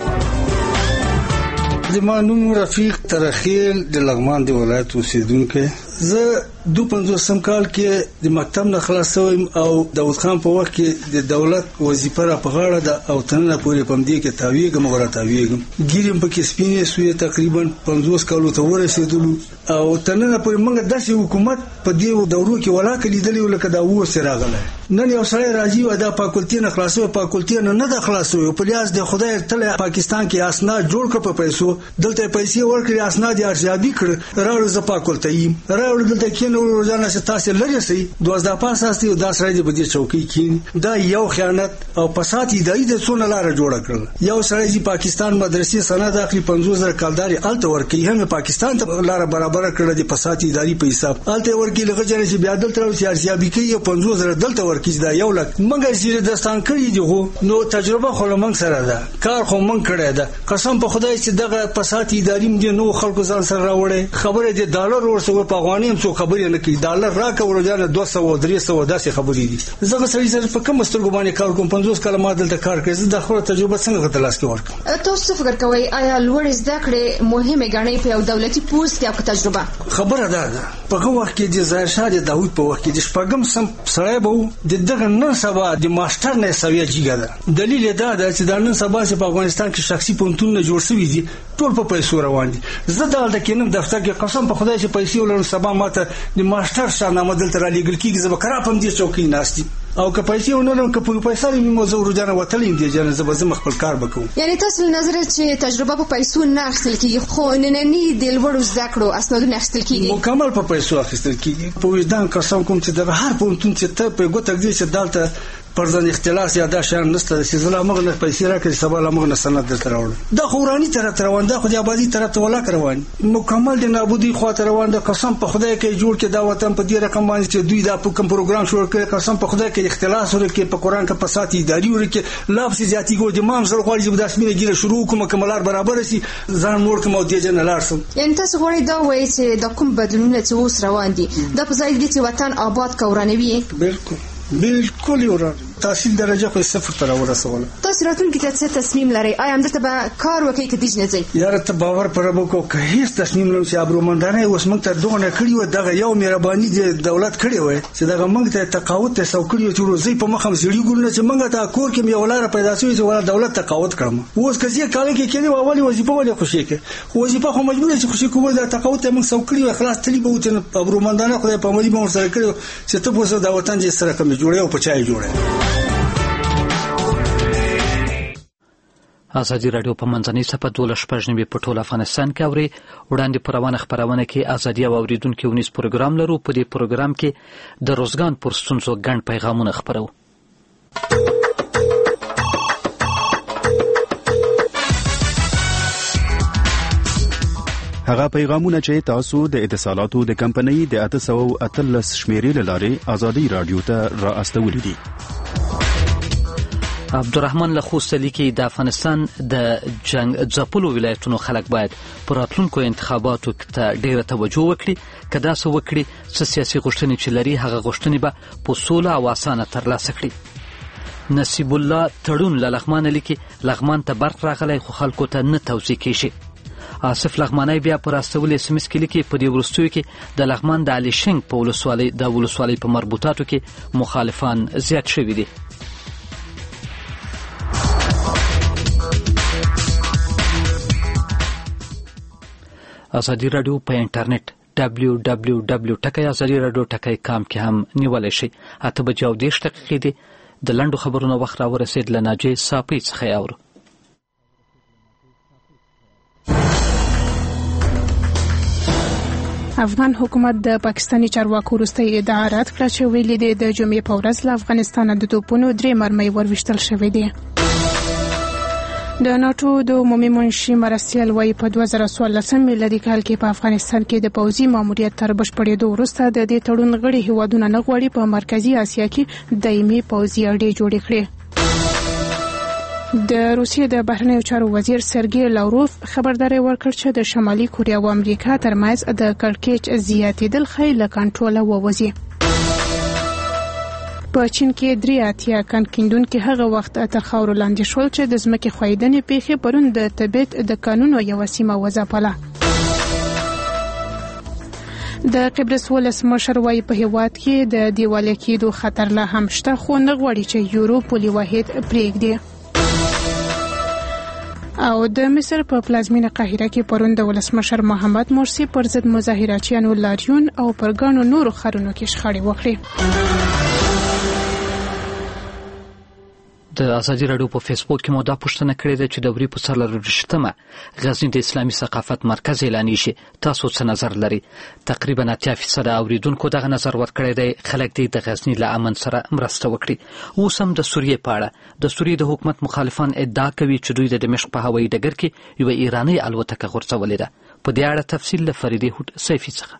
زما نوم رفیق ترخیل د لغمان د ولایت اوسیدونکی. زه دو پنځوسم کال کې د مکتب نه خلاص شوم او داود خان په وخت کې د دولت وظیفه را په غاړه ده او تنه پورې پم دې کې تاویږم او را تاویږم ګیرم پکې سپینې سوې تقریبا پنځوس کالو ته ورسېدلو او تنه پورې موږ داسې حکومت په دې دورو کې ولاکه لیدلې لکه دا و سره راغله. نن یو سړی راځي او دا فاکولټي نه خلاصو فاکولټي نه نه د خلاصو په لیاز د خدای تل پاکستان کې اسناد جوړ کړ په پیسو دلته پیسې ورکړي اسناد یې ارزیابي کړ راوړل ز فاکولټي راوړل دلته کې نو روزانه چې تاسو لري سي دوزده پاساسي او داس راځي په دې چوکۍ کې دا یو خیانت او فساد اداري د څونه لار جوړ کړل. یو سړی چې پاکستان مدرسې سند اخلي پنځوس زره کالداري الته ورکي هم پاکستان ته لار برابر کړل د فساد اداري په حساب الته ورکي لږه جره چې بیا دلته راوځي ارزیابي کوي پنځوس زره دلته ورکي دا یو لک مګر چې داستان کړی دی خو نو تجربه خو لمن سره ده کار خو من کړی ده قسم په خدای چې دغه فساد اداري مې نو خلکو ځان سره راوړي خبره دي ډالر ورسره په افغاني هم څو خبرې نه کوي ډالر راکه ورجانه دوه سوه درې سوه داسې خبرې دي. زه سړي سره په کوم سترګو باندې کار کوم پنځوس کاله ما دلته کار کوي زه د خپل تجربه څنګه غته لاس کې ورکړم. تاسو فکر کوئ آیا لوړ زده کړې مهمه ګڼئ په یو دولتي پوسټ یا په تجربه؟ خبره ده ده په هغه وخت کې د ظاهر شاه د داوود په وخت کې د شپږم سم سړی به د دغه نن سبا د ماستر نه سوي جګه ده. دلیل دا ده چې د نن سبا په افغانستان کې شخصي پونتون نه جوړ شوی دي ټول په پیسو روان دي. زه دلته کېنم دفتر کې قسم په خدای چې پیسې ولرم سبا ماته د ماستر شاهنامه دلته را لېږل کېږي زه به کرا پم دې چوکۍ ناستي او که پیسې ونلرم که په پیسې مې موضوع روزانه وتلې دي جن زه به زه خپل کار وکوم. یعنی تاسو نظر چې تجربه په پیسو نه اخیستل کېږي خو نننی د لوړو زده کړو اسنادونه اخیستل کېږي مکمل په پیسو اخیستل کېږي. په وجدان قسم کوم چې د هر پونتون چې ته په ګوتک دي چې دلته پرځان اختلاس یا دا شان نشته چې زلا موږ نه پیسې راکړي سبا لا موږ نه سند درته راوړل دا خوراني طرف روان ده خو د آبادی طرف ته ولا روان مکمل د نابودي خو ته روان ده. قسم په خدای کې جوړ کې دا وطن په دې رقم باندې چې دوی دا په کوم پروګرام شروع کړي قسم په خدای کې اختلاس ورکړي په قران کې فساد اداري ورکړي لافظ زیاتی ګو د امام زړه غواړي چې د اسمنه ګیره شروع کوم کملار برابر شي ځان نور کوم او دې جن لارسم. یعنی تاسو غواړئ دا وایي چې د کوم بدلونونه چې اوس روان دي د په ځای دي چې وطن آباد کورانوي؟ بالکل بالکل وران تحصیل درجه خو صفر ته ورسوله. تاسو راتلونکي ته څه تصمیم لرئ؟ آیا همدلته به کار وکړئ که دیج نه ځئ؟ یاره ته باور پر وکړو که هیڅ تصمیم لرم چې ابرومندانه اوس موږ ته دغه نه کړی و دغه یو مهرباني د دولت کړی و چې دغه موږ ته تقاعد ته سو کړی چې روزي په مخم سړي ګورنه چې موږ ته کور کې یو لار پیدا شوی چې ولا دولت تقاعد کړم اوس کزي کال کې کېنه اولی وظیفه ولې خوشي کې خو وظیفه خو مجبور چې خوشي کوو د تقاعد ته موږ سو کړی و خلاص تلی به وته ابرومندانه خدای په ملي مور سره کړو چې ته په دا وطن دې سره کوم جوړه او په چای جوړه. ازادي رادیو په منځنۍ صفحه دوه شپږ نوي په ټول افغانستان کې اوري. وړاندې پر روانه خبرونه کې ازادي او اوریدونکو ونیس پروګرام لرو. په دې پروګرام کې د روزګان پر ستونزو ګڼ پیغامونه خبرو. هغه پیغامونه چې تاسو د اتصالاتو د کمپنۍ د اته سوه اتلس شمیرې له لارې ازادي رادیو ته را استولي دي. عبدالرحمن لخوست لیکي د افغانستان د جنگ ځپلو ولایتونو خلک باید پر راتلونکو انتخاباتو ته ډیره توجه وکړي. که داسې وکړي څه سیاسي غوښتنې چې لري هغه غوښتنې به په سوله او اسانه ترلاسه کړي. نصیب الله تړون له لغمان لیکي لغمان ته برق راغلی خو خلکو ته نه توزیع کیږي. آصف لغمانی بیا پر استول اس ام اس کې لیکي په دې وروستیو کې د لغمان د علي شنګ په ولسوالۍ د ولسوالۍ په مربوطاتو کې مخالفان زیات شوي دي. ازادي رادیو په انټرنیټ دبلیو دبلیو دبلیو ټکی ازادي رادیو ټکی کام کې هم نیولای شي. اته بجې او دېرش دقیقې دي. د لنډو خبرونو وخت راورسېد. له ناجیې صافۍ څخه یې اورو. افغان حکومت د پاکستاني چارواکو وروستۍ ادعا رد کړه چې ویلي دي د جمعې په ورځ له افغانستانه د توپونو درې مرمۍ ورویشتل شوې دي. د ناټو د عمومي منشي مرستیال وايي په دوه زره څوارلسم میلادي کال کې په افغانستان کې د پوځي ماموریت تر بشپړېدو وروسته د دې تړون غړي هیوادونه نه غواړي په مرکزي اسیا کې دایمي پوځي اډې جوړې کړي. د روسیې د بهرنیو چارو وزیر سرګی لاوروف خبرداري ورکړه چې د شمالي کوریا او امریکا ترمنځ د کړکېچ زیاتېدل ښایي له کنټروله ووځي. په چین کې درې اتیا کان کیندونکي هغه وخت تر خاورو لاندې شول چې د ځمکې ښویدنې پیښې پرون د تبت د قانونو یوه سیمه وځپله. د قبرس ولسمشر وايي په هیواد کې د دیوالیه کېدو خطر لا هم شته خو نه غواړي چې یورو پولي واحد پرېږدي. او د مصر په پلازمینه قاهره کې پرون د ولسمشر محمد مرسی پر ضد مظاهراتچیانو لاریون او پر ګڼو نورو ښارونو کې شخړې وکړې. د ازادي رادیو په فیسبوک کې مو دا پوښتنه کړې ده چې د وري په څلرویشتمه غزنی د اسلامي ثقافت مرکز اعلانیږي شي. تاسو څه نظر لري؟ تقریبا اتیا فیصد اوریدونکو دغه نظر ورکړی دی. خلک دې د غزنی له امن سره مرسته وکړي. اوس هم د سوریې په اړه د سوریې د حکومت مخالفان ادعا کوي چې دوی د دمشق په هوایي ډګر کې یوه ایرانۍ الوتکه غورځولې ده. په دې اړه تفصیل له فریدې هوډ سیفي څخه.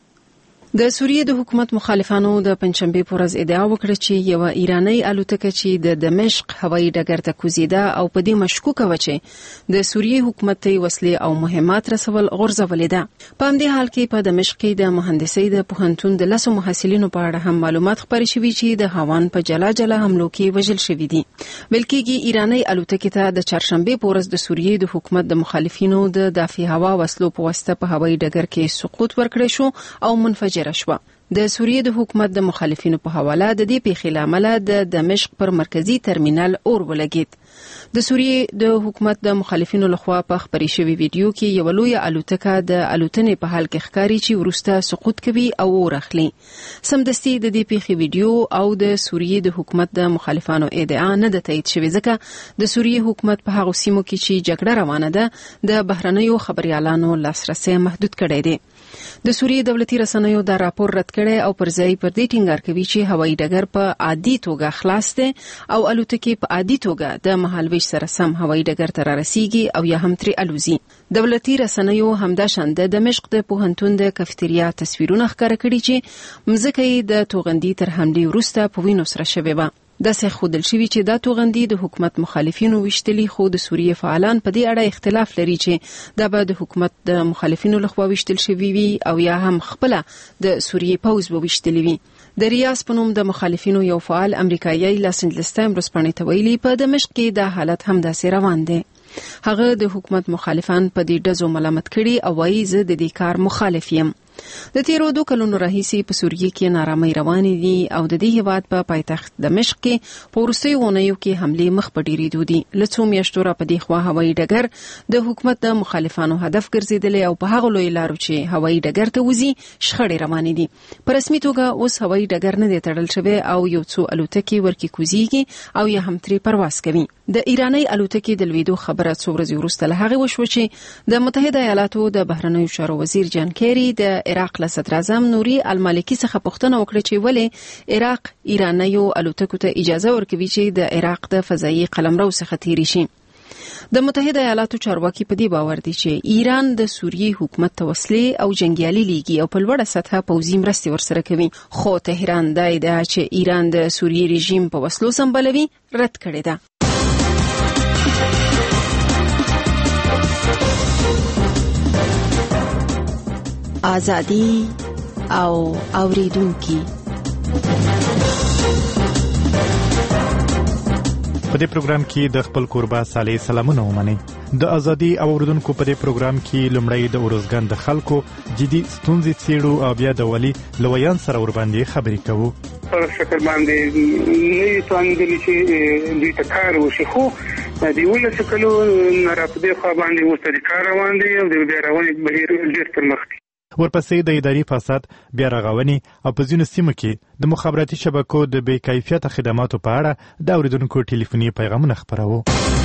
د سوریې د حکومت مخالفانو د پنځشنبه په ورځ ادعا وکړه چې یو ایرانی الوتکه چې د دمشق هوایي ډګر ته کوزیده او په دې مشکوکه و چې د سوریې حکومت ته وسلې او مهمات رسول غورځولې ده. په همدې حال کې په دمشق کې د مهندسۍ د پوهنتون د لسو محصلینو په اړه هم معلومات خپاره شوي چې د هاوان په جلا جلا حملو کې وژل شوي دي. بلکې ایرانی الوتکه ته د چهارشنبه په ورځ د سوریې د حکومت د مخالفینو د دافع هوا وسلو په واسطه په هوایي ډګر کې سقوط ورکړی شو او منفجر شو. د سوریې د حکومت د مخالفینو په حواله د دې پیښې لامل د دمشق پر مرکزی ترمینل اور ولګید. د سوریې د حکومت د مخالفینو لخوا په خبري شوی ویډیو کې یو لوی الوتکه د الوتنې په حال کې ښکاری چې ورسته سقوط کوي او ورخلي. سمدستي د دې پیښې ویډیو او د سوریې د حکومت د مخالفانو ادعا نه د تایید شوی ځکه د سوریې حکومت په هغه سیمو کې چې جګړه روانه ده د بهرنیو خبريالانو لاسرسي محدود کړی دی. د سوریې دولتي رسنیو دا راپور رد کړي او پر ځای پر دې ټینګار کوي چې هوایي ډګر په عادي توګه خلاص دی او الوتکې په عادي توګه د مهالويش سره سم هوایي ډګر ته رارسیږي او یا هم ترې الوزي. دولتي رسنیو همداشان د دمشق د پوهنتون د کافتریا تصویرونه ښکاره کړي چې مځکه د توغندي تر حملې وروسته په وینو سره شوې و. داسې خودل شوی چې دا توغندي د حکومت مخالفینو وشتلی خو د سوریې فعالان په دې اړه اختلاف لري چې دا به د حکومت د مخالفینو لخوا وشتل شوی وي او یا هم خپل د سوریې پوز به وشتلی وي. د ریاض په نوم د مخالفینو یو فعال امریکایي لاس انجلس ټایم رسپانې ته ویلي په دمشق کې دا حالت هم داسې روان دی. هغه د حکومت مخالفان په دې ډزو ملامت کړي او وايي زه د دې کار مخالف یم. د تیرو دوه کلونو راهیسې په سوریې کې نارامۍ روانې دي او د دې هیواد په پایتخت دمشق کې په وروستیو اونیو کې حملې مخ په ډیرېدو دي. له څو میاشتو را په دې خوا هوایي ډګر د حکومت د مخالفانو هدف ګرځېدلی او په هغه لوی لارو چې هوایي ډګر ته وځي شخړې روانې دي. په رسمي توګه اوس هوایي ډګر نه دی تړل شوی او یو څو الوتکې ورکې کوزيږي او یا هم ترې پرواز کوي. د ایرانی الوتکې د لویدو خبر خبره څو ورځې وروسته له هغې وشوه چې د متحده ایالاتو د بهرنیو چارو وزیر جان کیری د عراق له صدر اعظم نوري المالکي څخه پوښتنه وکړه چې ولې عراق ایرانیو الوتکو ته اجازه ورکوي چې د عراق د فضایي قلمرو څخه تیری شي. د متحده ایالاتو چارواکي په دې باور دي چې ایران د سوریې حکومت ته وسلې او جنگیالي لیږي او په لوړه سطحه پوځي مرستې ورسره کوي، خو تهران دا ادعا چې ایران د سوریې رژیم په وسلو سمبالوي رد کړې ده. ازادي او اوریدونکي. په دې پروګرام کې د خپل کوربه صالح سلامونه ومني. د ازادي او اوریدونکو په دې پروګرام کې لومړی د اورزګان د خلکو جدي ستونزې څېړو او بیا د ولي لویان سره ورباندې خبرې کوو. په شکل باندې نه توانېدلی چې دوی ته کار وشي، خو د یولسو کلو نه را په دې خوا باندې ورته د کار روان دی او د بیا روانې بهیر ډېر پرمخ دی. ورپسې د اداري فساد، بیا رغونې او په ځینو سیمو کې د مخابراتي شبکو د بې کیفیته خدماتو په اړه د اوریدونکو ټلیفوني پیغامونه خپروو.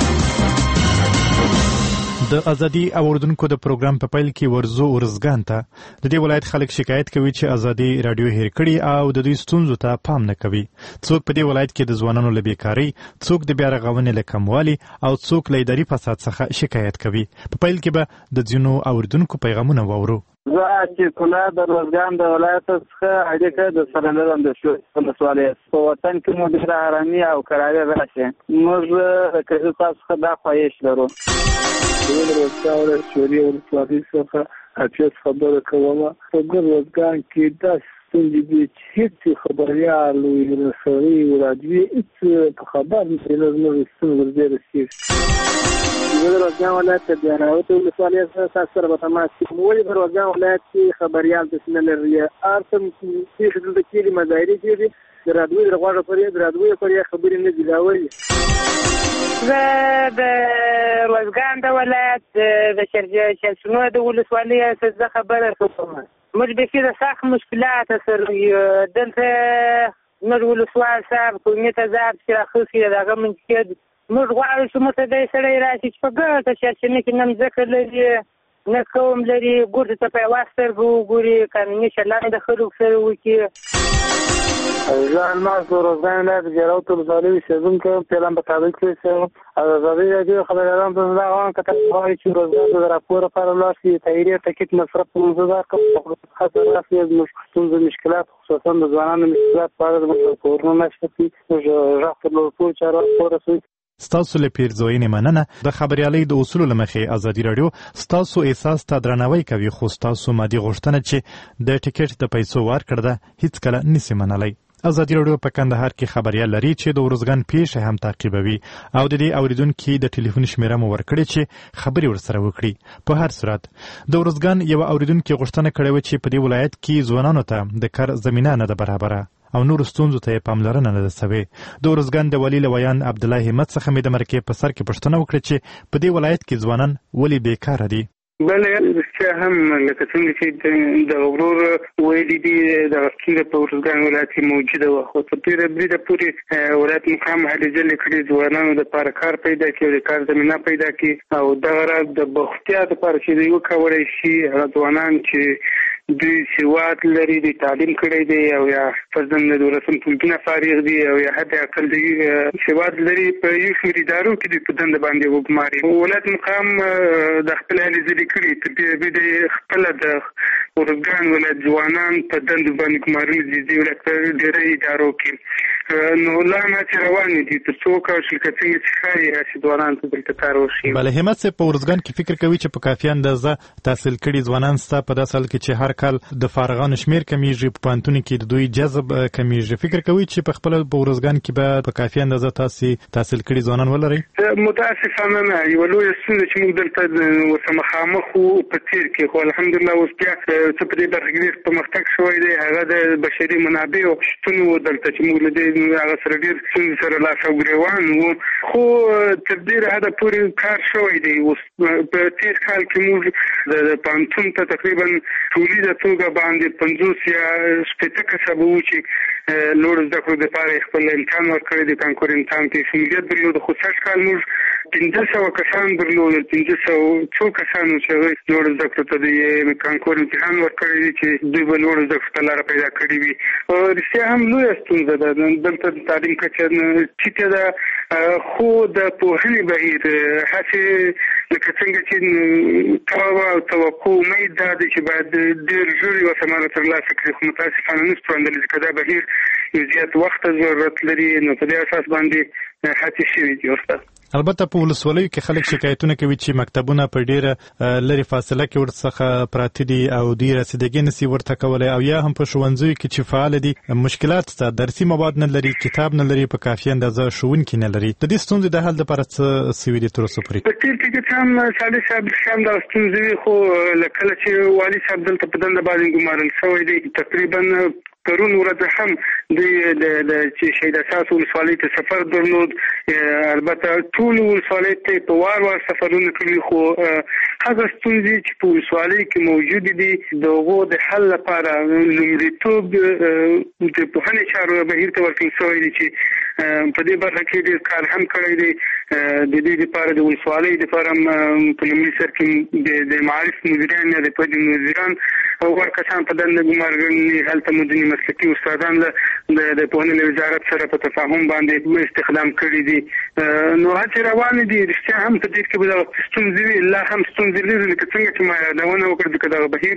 د ازادي او اوریدونکو د پروګرام په پیل کې ورزو ورزګان ته د دې ولایت خلک شکایت کوي چې ازادي رادیو هیر کړي او د دوی ستونزو ته پام نه کوي. څوک په دې ولایت کې د ځوانانو له بیکارۍ، څوک د بیا رغونې له کموالي او څوک له اداري فساد څخه شکایت کوي. په پیل کې به د ځینو اوریدونکو پیغامونه واورو. زه چې کله د روزګان د ولایت څخه اړیکه د سرندرم د شو په سوالې په وطن کې مو ډېره آرامي او قراري راشي. موږ د کړو تاسو دا خواهش لرو. د روزګان د شوري او سوالې څخه اچھا خبره کومه په روزګان کې د ستونزې دي چې خبريال او رسوري او راډیو هیڅ خبر نه لري څنګه ورته د روزګان ولایت د راوته ولسوالۍ سره سره به تماس کوي. د روزګان ولایت کې خبريال د سنل لري ارتم چې د کلی مظاهره کوي د راډیو د غوړ پرې د راډیو پرې خبرې نه دی لاوي. زه د روزګان د ولایت د شرجنو د ولسوالۍ څخه خبره کوم. موږ به کې د سخت مشکلات سره دلته موږ ولسوال صاحب کومه تزاب چې راخصي دغه من کې موږ غواړو چې موږ ته د سړی راشي چې په ګټه شرچینه کې نه مځکه لري نه کوم لري ګورته ته په واسطه ګوري قانوني چلند د خلکو سره وکړي. زه الماس د روزګان ولایت جراوت ولسوالۍ سیزون کې پلان په تابع کې سم او ازادي رادیو خبريالان په ځای روان کته وایي چې روزګان د راپور لپاره لاسي تایید ټکټ مصرف منځدار کوم خاطر راسي د مشکلات خصوصا د ځوانانو مشکلات په اړه د کورونو نشته چې راځي له ټول چارو پورې. ستاسو له پیرزوینې مننه. د خبريالۍ د اصولو له مخې ازادي رادیو ستاسو احساس ته درناوی کوي، خو ستاسو مادي غوښتنه چې د ټیکټ د پیسو ورکړه ده هیڅ کله نسی منلای. ازادي رادیو په کندهار کې خبريال لري چې د ورزګان پیښه هم تعقیبوي او د دې اوریدونکو د ټلیفون شمیره مو ورکړي چې خبري ورسره وکړي. په هر صورت د ورزګان یو اوریدونکو غوښتنه کړې و چې په دې ولایت کې ځوانانو ته د کار زمينه نه ده برابره او نور ستونزو ته پاملرنه نه ده سوې. د ورزګان د ولي لویان عبدالله همت څخه مې د مرکې په سر کې پوښتنه وکړه چې په دې ولایت کې ځوانان ولې بیکاره دي. بله چې هم لکه څنګه چې د غرور ویلي دي د ستونزه په ورزګان ولایت کې موجوده وه، خو تر ډېره بریده پورې ولایت مقام هلې ځلې کړي ځوانانو دپاره کار پیدا کړي او د کار زمینه پیدا کړي او دغه راز د بوختیا دپاره چې دوی وکولی شي هغه ځوانان چې دوی سواد لري، د تعلیم کړی دی او یا فرضاً د دولسم ټولګي نه فارغ دي او یا حد اقل د سواد لري په یو شمېر ادارو کې دوی په دنده باندې وګماري. ولایت مقام د خپل هلې ځلې کړي تر دې د خپله د ورزګان ولایت ځوانان په دندو باندې ګمارلي دي د ولایت په ډېری ادارو کې. نو لا نه چې روانې دي تر څو وکړل شي که څنګه چې ښایي هسې ځوانان ته دلته کار وشي. بله همت صاحب په ورزګان کې فکر کوي چې په کافي اندازه تحصیل کړي ځوانان ستا په داسې حال کې چې هر کال د فارغانو شمیر کمیږي، په پوهنتون کې د دوی جذب کمیږي. فکر کوي چې په خپل په ورزګان کې به په کافي اندازه تاسو تحصیل کړي ځوانان ولرئ؟ متاسفانه نه. یوه لویه ستونزه چې موږ دلته ورسره مخامخ وو په تېر کې، خو الحمدلله اوس بیا څه په دې برخه کې ډېر پرمختګ شوی دی. هغه د بشري منابعو شتون و دلته چې موږ له دې هغه سره ډېر ستونزې سره لاس او ګرېوان وو، خو تر ډېره حده پورې کار شوی دی. اوس په تېر کال کې موږ د پوهنتون ته تقریبا ټولیزه توګه باندې پنځوس یا شپېته کسه به وو چې لوړ زده کړو دپاره خپل امتحان ورکړی دی، کانکور امتحان کې شمولیت درلود. خو سږ کال موږ پنځه سوه کسان درلودل، پنځه سوه څو کسانو چې هغوی لوړو زده کړو ته د کانکور امتحان ورکړی وي چې دوی به لوړو زده کړو ته لاره پیدا کړې وي. رښتیا هم لویه ستونزه ده دلته د تعلیم کچه ټیټه ده، خو د پوهنې بهیر هسې لکه څنګه چې توقع او توقع امید دا دی چې باید ډېر ژر یوه ثمره ترلاسه کړي، خو متاسفانه نه شو موندلی ځکه دا بهیر یو زیات وخت ضرورت لري. نو په دې اساس باندې هڅې شوي دي. ورته البته په ولسوالیو کې خلک شکایتونه کوي چې مکتبونه په ډیره لري فاصله کې ورڅخه پراته دي او دوی رسیدګي نشي ورته کولای، او یا هم په ښوونځیو کې چې فعال دي مشکلات شته، درسي مواد نه لري، کتاب نه لري، په کافي اندازه ښوونکي نه لري. د دې ستونزې د حل لپاره څه سوي دي تر اوسه پورې؟ په تېر کې چې هم صالح صاحب هم دا ستونزې وي، خو کله چې والي صاحب دلته په دنده باندې ګمارل شوی دی تقریبا پرون ورځ هم د چې شهید اساس ولسوالۍ ته سفر درلود. البته ټول ولسوالۍ ته په وار وار سفرونه کړي، خو هغه ستونزې چې په ولسوالۍ کې موجود دي د هغو د حل لپاره لومړیتوب د پوهنې چارو بهیر ته ورکړل شوی دی چې په دې برخه کې ډېر کار هم کړی دی. د دې لپاره د ولسوالۍ لپاره په لومړي سر کې د معارف مدیران یا د پوهنې مدیران او هغه کسان په دنده ګمارل هلته مدني مسلکي استادان له د پوهنې وزارت سره په تفاهم باندې استخدام کړي دي. نو هڅې روانې دي. رښتیا هم په دې کې به دغه ستونزې وي، لا هم ستونزې لري لکه څنګه چې ما یادونه وکړه ځکه دغه بهیر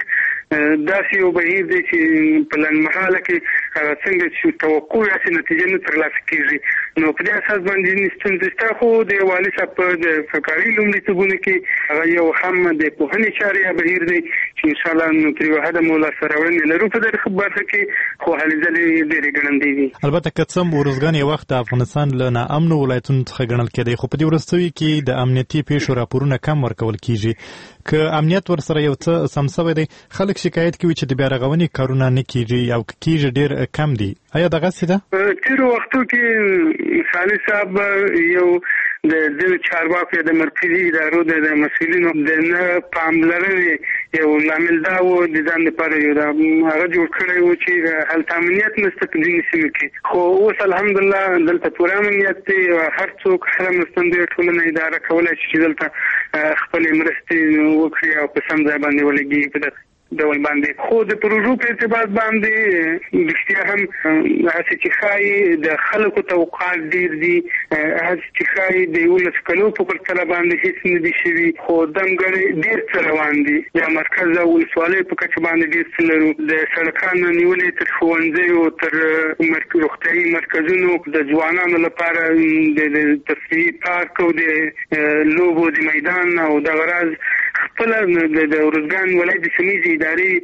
داسې یو بهیر دی چې په لنډمهاله کې هغه څنګه چې توقع یې نتیجه نه ترلاسه کېږي. نو په دې اساس باندې ستونزې شته، خو د والي صاحب په د فقاري لومړیتوبونو کې هغه یو هم د پوهنې چارې بهیر دی چې انشاءالله نو تر یوه حده مو لاسته راوړنې لرو په دغه برخه کې، خو هلې ځلې ډېرې ګڼندې دي. البته که څه هم ارزګان یو وخت د افغانستان له ناامنو ولایتونو څخه ګڼل کېدی، خو په دې وروستیو کې د امنیتي پیښو راپورونه کم ورکول کېږي. که امنیت ورسره یو څه سم شوی دی، خلک شکایت کوي چې د بیا رغونې کارونه نه کېږي او که کېږي ډېر کم دي. آیا دغسې ده؟ تېرو وختو کې صالح صاحب یو د ځینو چارواکو یا د مرکزي ادارو د مسؤلینو د نه پاملرنې یو لامل دا و د ځان لپاره یو هغه جوړ کړی و چې هلته امنیت نشته په ځینو سیمو کې، خو اوس الحمدلله دلته پوره امنیت دی. هر څوک هره مرستندویه ټولنه اداره کولی شي چې دلته خپلې مرستې وکړي او په سم ځای باندې ولګېږي په دغه ډول باندې. خو د پروژو په ارتباط باندې رښتیا هم هڅې چې ښایي د خلکو توقعات ډېر دي، هڅې چې ښایي د یولس کلو په پرتله باندې هېڅ نه دي شوي، خو دمګړې ډېر څه روان دي. د مرکز او ولسوالۍ په کچه باندې ډېر څه لرو، د سړکانو نیولې تر ښوونځیو تر روغتیایي مرکزونو، د ځوانانو لپاره د تفریحي پارک او د لوبو د میدان او دغه راز خپله د ارزګان ولایت د سیمې ادارې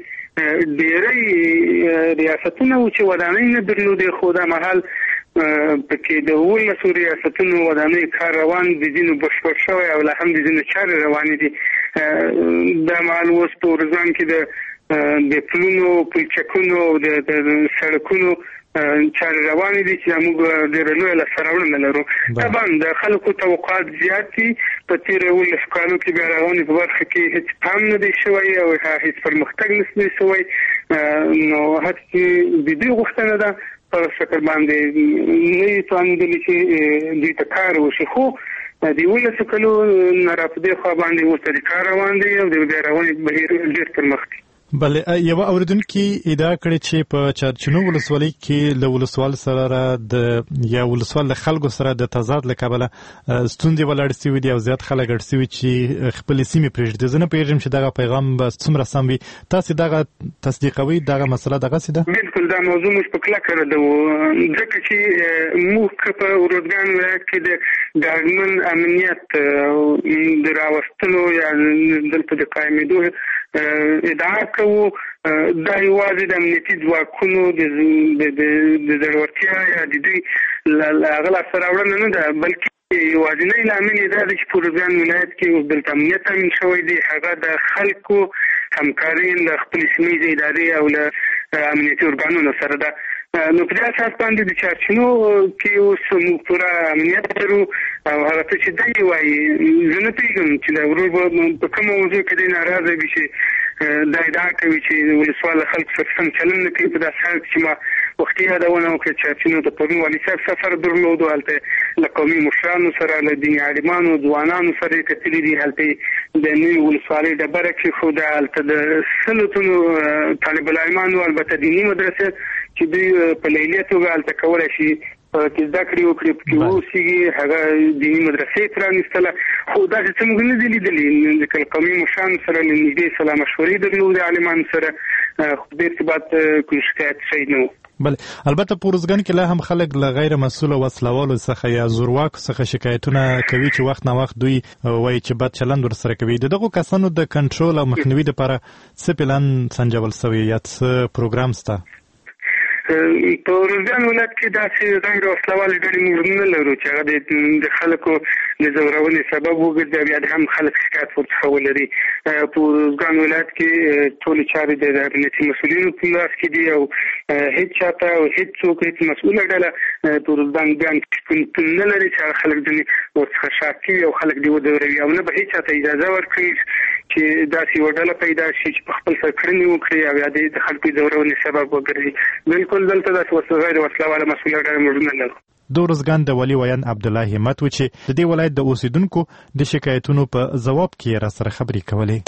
ډېری ریاستونه و چې ودانۍ نه درلودې، خو دا مهال پکې د اوولسو ریاستونو ودانۍ کار روان دي، ځینو بشپړ شوی او لا هم د ځینو چارې روانې دي. دا مهال اوس په ارزګان کې د پلونو، پلچکونو او د سړکونو چارې روانې دي چې موږ ډېره لویه لاسته راوړنه لرو. طبعا د خلکو توقعات زیات دي. په تېرو یولسو کالو کې بیا رغونې په برخه کې هېڅ پام نه دی شوی او هېڅ پرمختګ نه دی شوی. نو هڅې د دوی غوښتنه ده په شکل باندې نه یې توانېدلي چې دوی ته کار وشي، خو د یولسو کلو نه را په دې خوا باندې اوس د کار روان دی او د بیا رغونې بهیر ډېر پرمخ دی. بله، یو اوریدونکي ادعا کړې چې په چارچینو ولسوالۍ کې له ولسوال سره د یا ولسوال له خلکو سره د تضاد له کبله ستونزې ولاړې شوي دي او زیات خلک اړ شوي چې خپلې سیمې پرېږدي. زه نه پوهېږم چې دغه پیغام به څومره سم وي. تاسې دغه تصدیقوئ؟ دغه مسله دغسې ده؟ بلکل، دا موضوع موږ په کلکه ردوو، ځکه چې موږ په ارزګان ولایت کې د ډاډمن امنیت د راوستلو یا دلته د قایمېدو ادعا کوو. دا یوازې د امنیتي ځواکونو د زړورتیا یا د دوی هغه لاسته راوړنه نه ده، بلکې یوازینی لامل یې دا دی چې په ارزګان ولایت کې اوس دلته امنیت تامین شوی دی. هغه د خلکو همکاري له خپلې سیمه ییزې ادارې او له امنیتي ارګانونو سره ده. نو په دې اساس باندې د چارچینو کې اوس موږ پوره امنیت لرو او هغه څه چې دی وایي زه نه پوهېږم چې دا ورور به په کومه موضوع کې دی ناراضه وي چې دا ادعا کوي چې ولسوال له خلکو سره سم چلند نه کوي. په داسې حال کې چې ما وختي یادونه وکړه چې چینو د پرون والي صاحب سفر درلود هلته له قومي مشرانو سره له دیني عالمانو ځوانانو سره کتلې دي هلته د نوي ولسوالۍ ډبره کې خو د هلته د سلطنو طالب العلمانو البته دیني مدرسه چې دوی په لیلیه توګه هلته کولی شي چې زده کړې وکړي پکې اوسېږي هغه دیني مدرسې پرانېستله خو داسې څه موږ نه دي لیدلي ځکه له قومي مشرانو سره له نږدې سلا مشورې درلودې عالمانو سره خو دې ارتباط کوم شکایت شی نه و. بله البته په ارزګان کې لا هم خلک له غیر مسؤله وسلوالو څخه یا زورواکو څخه شکایتونه کوي چې وخت نه وخت دوی وایي چې بد چلند ورسره کوي. د دغو کسانو د کنټرول او مخنیوي لپاره څه پلان سنجول سوی یا څه پروګرام شته؟ په ارزګان ولایت کې داسې غیر وسلوالې ډلې موږ نه لرو چې هغه د خلکو د ځورونې سبب وګرځي بیا هم خلک شکایت ورڅخه ولري. په ارزګان ولایت کې ټولې چارې د امنیتي مسؤلینو په لاس کې دي او هیڅ چاته او هیڅ څوک هیڅ مسؤله ډله په ارزګان بیان کې نه لري چې خلک ځینې ورڅخه شاکي او خلک دې ودروي او نه به هیڅ چاته اجازه ورکړي چې داسې یوه ډله پیدا شي چې په خپل سر کړنې وکړي او یا د خلکو د ځورونې سبب وګرځي. بالکل دلته داسې غیر وسلواله مسؤله ډله موږ نه لرو. د ارزګان د والي ویان عبدالله همت و چې د دې ولایت د اوسیدونکو د شکایتونو په ځواب کې را سره خبرې کولې.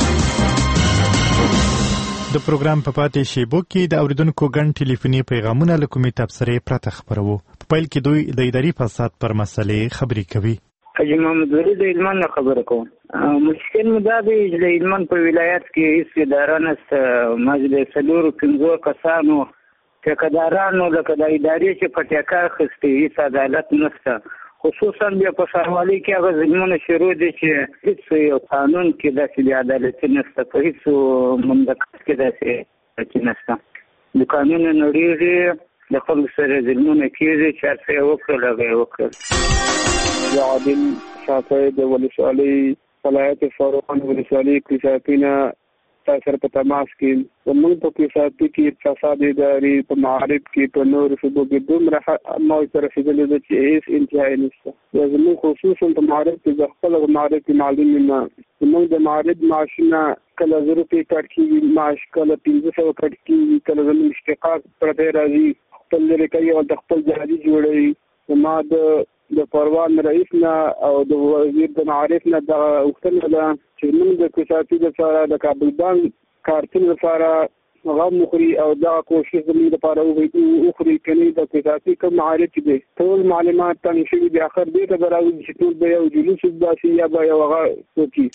د پروګرام په پاتې شیبو کې د اوریدونکو ګڼ ټلیفوني پیغامونه له کومې تبصرې پرته خپروو. په پیل کې دوی د اداري فساد پر مسلې خبرې کوي. حاجي محمد ولی د هلمند نه خبره کوم. مشکل مو دا دی چې د هلمند په ولایت کې هېڅ اداره نشته. موږ د څلورو پنځو کسانو ټیکهدارانو لکه د ادارې چې په ټیکه اخیستې هېڅ عدالت نشته. خصوصا بیا په ښاروالۍ کې هغه ظلمونه شروع دي چې هېڅ یو قانون کې داسې بې عدالتي نشته، په هېڅ مملکت کې داسې نشته. دوکانونه نړېږي، د خلکو سره ظلمونه کېږي چې هر څه یې وکړل هغه یې وکړل. یا عادل شافعي د ولسوالۍ ولایت فاروقان ولسوالۍ اقتصادي سره په تماس کې زموږ په اقتصادي کې فساد اداري په معارف کې په نورو صوبو کې دومره موج ته رسېدلې ده چې هېڅ انتهایی نشته. زموږ خصوصا په معارف کې د خپل معارف کې معلوم نه زموږ د معارف معاشونه کله زر روپۍ کټ کېږي، معاش کله پنځه سوه کټ کېږي، کله زموږ اشتقاق پردی راځي خپل لرې کوي او د خپل جهادي جوړوي. زما د د پروان رئیس نه او د وزیر د معارف نه دغه غوښتنه ده چې موږ د اقتصادي لپاره د کابل بانک کارتون لپاره غم وخوري او دغه کوشش زموږ لپاره وخوري کني د اقتصادي کوم معارف دي ټول معلومات تم شوي دي. اخر دې ته به راوځي چې ټول به یو جلوس وباسي یا به یو هغه وکړي.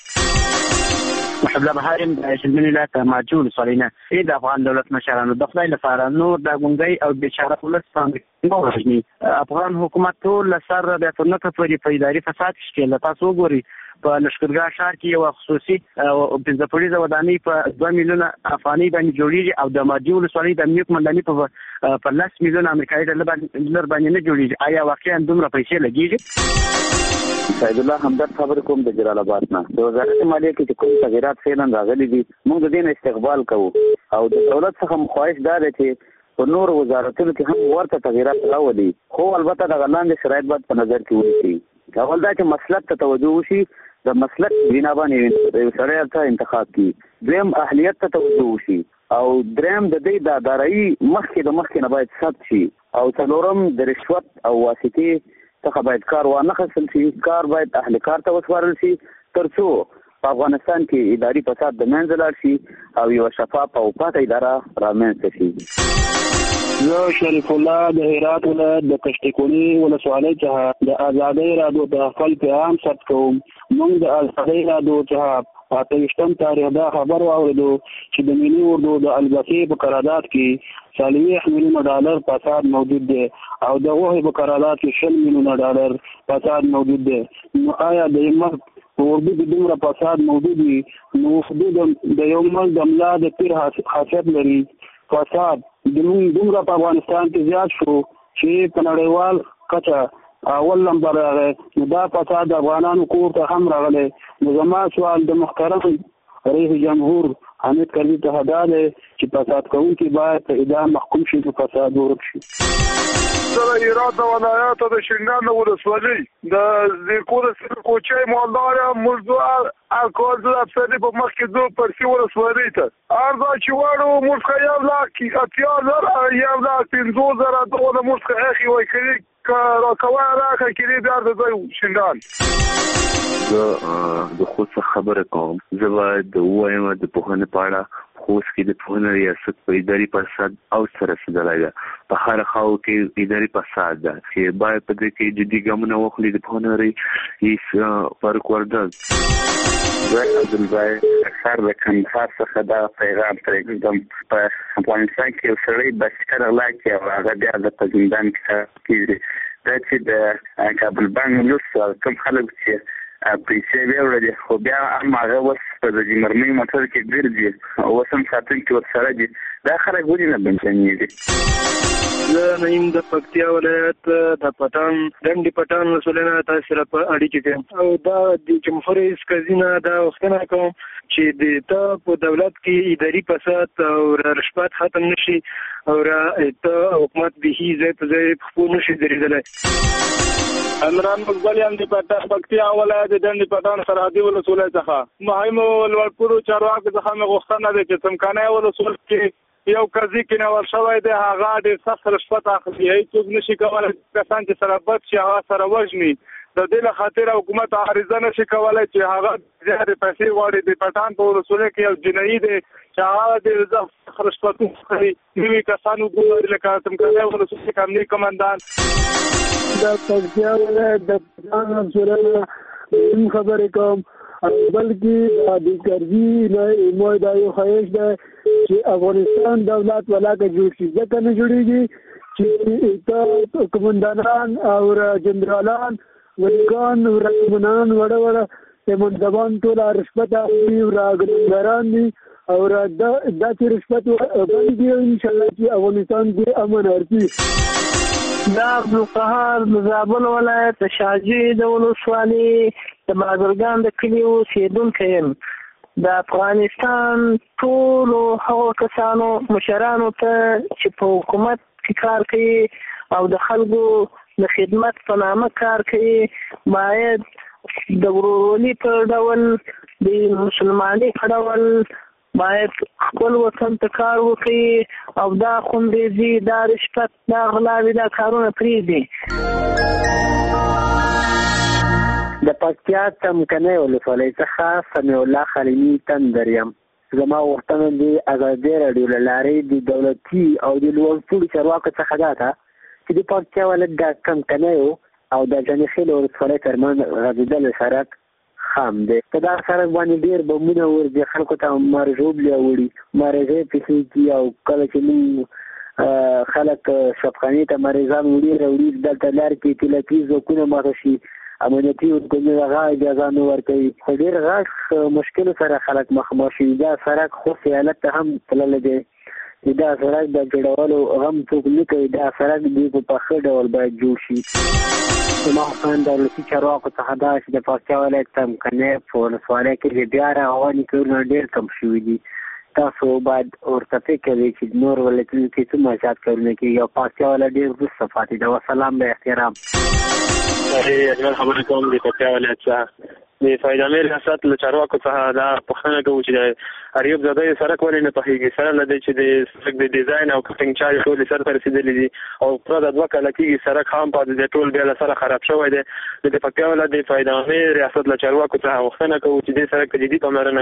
محب الله بهارم د شلمن ولایت ماجور ولسوالۍ نه د افغان دولت مشرانو د خدای لپاره نور د ګونګۍ او بیچاره ولس باندې نه وژني. افغان حکومت ټول سر بیا تر نه پورې په اداري فساد کې تاسو وګورئ. په لښکرګاه ښار کې یو خصوصي پنځه پوړیزه ودانۍ په دوه میلیونه افغانۍ باندې جوړېږي او د ماجور ولسوالۍ د امنیت منداني په په لس میلیونه امریکایي ډالر باندې نه جوړېږي. آیا واقعا دومره پیسې لګېږي؟ سید الله همدرد خبر کوم د جلال آباد نه. د وزارت مالیه کې چې کوم تغیرات فعلا راغلي دي موږ د دې نه استقبال کوو او د دولت څخه خواهش دا ده چې په نور وزارتونو کې هم ورته تغیرات راولي، خو البته د لاندې شرایط باید په نظر کې ونیسي. اول دا چې مسلک ته توجه وشي، د مسلک بنا باندې یو سړی ته انتخاب کړي. دویم اهلیت ته توجه وشي او دریم د دې د ادارایي مخکې د مخکې نه باید ثبت شي او څلورم د رشوت او واسطې څخه باید کار وانه خصل شي. کار باید اهل کار ته وسپارل شي ترڅو په افغانستان کې اداري فساد د منځه لاړ شي او یو شفاف او پاکه اداره رامنځته شي. زه شریف الله د هرات ولایت د کشتکوني ولسوالۍ څخه د ازادۍ راډیو د خپل پیغام ثبت کوم. موږ د ازادۍ راډیو څخه په اته ویشتم تاریخ دا خبر واوریدو چې د ملي اردو د البسې په قرارداد کې څلوېښت میلیونه ډالر فساد موجود دی او د غوښې په قرارداد کې شل میلیونه ډالر فساد موجود دی. نو آیا د یمر په اردو کې دومره فساد موجود وي نو حدود د یو ملک د ملا د پیر حیثیت لري؟ فساد دومره په افغانستان کې زیات شو چې په نړیوال کچه اول نمبر راغی. نو دا فساد د افغانانو کور ته هم راغلی. نو زما سوال د محترم رئیس جمهور حامد کرزي ته دا دی چې فساد کوونکي باید اعدام محکوم شي او فساد ورک شي. د هرات د ولایت د شینډان د ولسوالۍ د زیکو د کوچای مالدار موضوع الکول د افسری په مخ کې دوه پرسي ولسوالۍ ته ارزا چې وړو مرخه یو لا کې اتیا زره یو لا پنځه زره د مرخه اخی وای کړي را کوه راکه کړي د ځای شینډان. زه د خود څخه خبره کوم. زه باید وایم د پوهنې په اړه خوست کې د پوهنې ریاست په اداري فساد او سره رسېدلی ده. په هر خاو کې اداري فساد ده چې باید په دې کې جدي ګامونه واخلي. د پوهنې رئیس فاروق وردګ زه عبدالبای سر د کندهار څخه دا پیغام پرېږدم. په افغانستان کې یو سړی بسکر غلا کوي او هغه بیا د په زندان کې کېږي. دا چې د کابل بانک لوس کوم خلک چې پیسې وړي خو بیا هم هغه اوس په د جمرمۍ موټر کې ګرځي اوس هم ساتونکي ورسره دي. دا خلک ولې نه بنسنېږي؟ زه نعیم د پکتیا ولایت د پټان ډنډې پټان ولسوالۍ نه تاسو سره په اړیکه کې او دا د جمهور رئیس کزینه دا وختونه کوم چې د ته په دولت کې اداري فساد او رشوت ختم نشي او ته حکومت به ځای په ځای خپل نشي درېدلی. عمران مقبلیان د پکتیا ولایت د ډنډې پټان سرحدي ولسوالۍ څخه مهمو لوړپوړو چارواکو څخه مې غوښتنه ده چې څمکنۍ ولسوالۍ کې یو قاضي کې نور شوی دی هغه ډېر سخت رشوت اخلي. هیڅوک نشي کولی کسان چې سره بد شي هغه سره وژني. د دې له خاطر حکومت عارضه نشي کولی چې هغه زیاتې پیسې غواړي. د پټان په ولسوالۍ کې یو جنایي دی چې هغه ډېر سخت رشوتونه اخلي. نوي کسان وګورئ لکه څمکنۍ ولسوالۍ کې امنیه کمانډان. د پکتیا ولایت د پټان ولسوالۍ نه خبرې کوم بلکې د کرزي نه موږ دا یو خواهش ده چې افغانستان دولت ولاکه جوړ شي. ځکه نه جوړیږي چې قومندانان او جنرالان ولیګان رقمنان وړه وړه منځبان ټول رشوت اخلي او راګلګران دي او دا چې رشوت باندې انشاءالله چې افغانستان کې امن ورسي. دا عبدالقهار د زابل ولایت د شاجي د ولسوالۍ د بازرګان د کلي اوسېدونکی یم. د افغانستان ټولو هغو کسانو مشرانو ته چې په حکومت کې کار کوي او د خلکو د خدمت په نامه کار کوي باید د ورورولي په ډول د مسلمانۍ په ډول باید خپل وطن ته کار وکړي او دا خونریزي دا رشوت دا غلاوې دا کارونه پرېږدي. د پکتیا څمکنۍ ولسوالۍ څخه سمیع الله خلیلي تندر یم. زما غوښتنه د ازادي راډیو له لارې د دولتي او د لوړپوړو چارواکو څخه دا ده چې د پکتیا ولایت د څمکنۍ او د جنخیل ولسوالۍ ترمنځ غځېدلی سړک خام دی. په دا سړک باندې ډېر بمونه ورځي، خلکو ته مرژوبلې وړي، مرغۍ پسېږي او کله چې موږ خلک شفخانې ته مریضان وړي راوړي دلته لار کې تلفي ځواکونه ماته شي امنیتي ارګانونه هغه اجازه نه ورکوي. خو ډېر غټ مشکل سره خلک مخامخ شي. دا سړک خوست ایالت ته هم تللی دی. دا سړک د جوړولو غم څوک نه کوي. دا سړک دی په پخه ډول باید جوړ شي. زما غوښتنه د دولتي چارواکو څخه دا چې د پکتیا ولایت څمکنۍ په ولسوالۍ کې بیا رغونې کارونه ډېر کم شوي دي. تاسو باید ورته فکر کوئ چې نور ولایتونو کې څومره زیات کارونه کېږي او پکتیا ولایت ډېر وروسته پاتې ده. وسلام به احترام. اجمل خبرې کوم د پکتیا ولایت څخه د فایدامې ریاست له چارواکو څخه دا پوښتنه کوو چې د اریوب زاده سړک ولې نه پخېږي. سره له دې چې د سړک د ډیزاین او کټینګ چارې ټولې سر ته رسېدلې دي او پوره د دوه کاله کېږي سړک خام پاتې دی، ټول بیا له سره خراب شوی دی. د پکتیا ولایت د فایدامې ریاست له چارواکو څخه غوښتنه کوو چې دې سړک ته جدي پاملرنه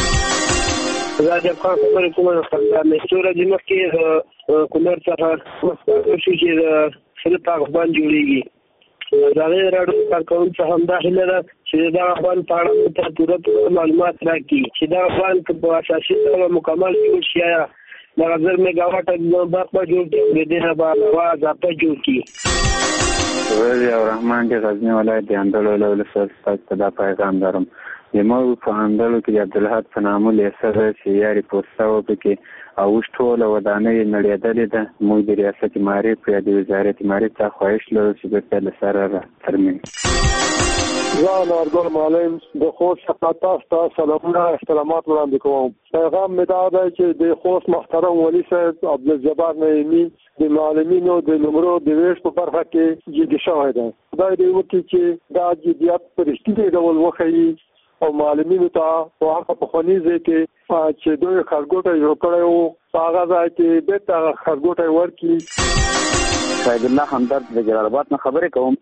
وکړي. زه د افغان خبرې کوم د مشهوره د مخکې کونړ څخه شو چې د سړک په غبان جوړېږي. دا غیر راډیو کارکون څخه هم داخله ده چې دا غبان په اړه ته پوره معلومات راکړي چې دا غبان په اساسي ډول مکمل جوړ شي. دا زر میگا واټ برق به جوړ کړي، د دې نه به هوا اضافه جوړ کړي. وزیر او رحمان د غزنی ولایت د اندلو له ولسوالۍ څخه دا پیغام درم. زموږ په اندلو کې د عبدالحد په نامه لیسه ده چې یاري پوسته وپکې او اوس ټوله ودانۍ نړېدلې ده. موږ د ریاست معارف یا د وزارت معارف ته خواهش لرو چې بیرته له سره را ترمیم. زه زه نارګل معلم د خوست څخه تاسو ته سلامونه احترامات وړاندې کوم. پیغام مې دا دی چې د خوست محترم ولي صاحب عبدالجبار نعیمي د معلمینو د نمرو د ویش په برخه کې جدي شوی دی. خدای دې وکړي چې دا جديت په رښتیني ډول وښیي او معلمینو ته په هغه پخواني ځای کې چې دوی خرګوټی جوړ کړی وو په هغه ځای کې بېرته هغه خرګوټی ورکړي. سید الله همدرد د جلال آباد نه خبرې کوم.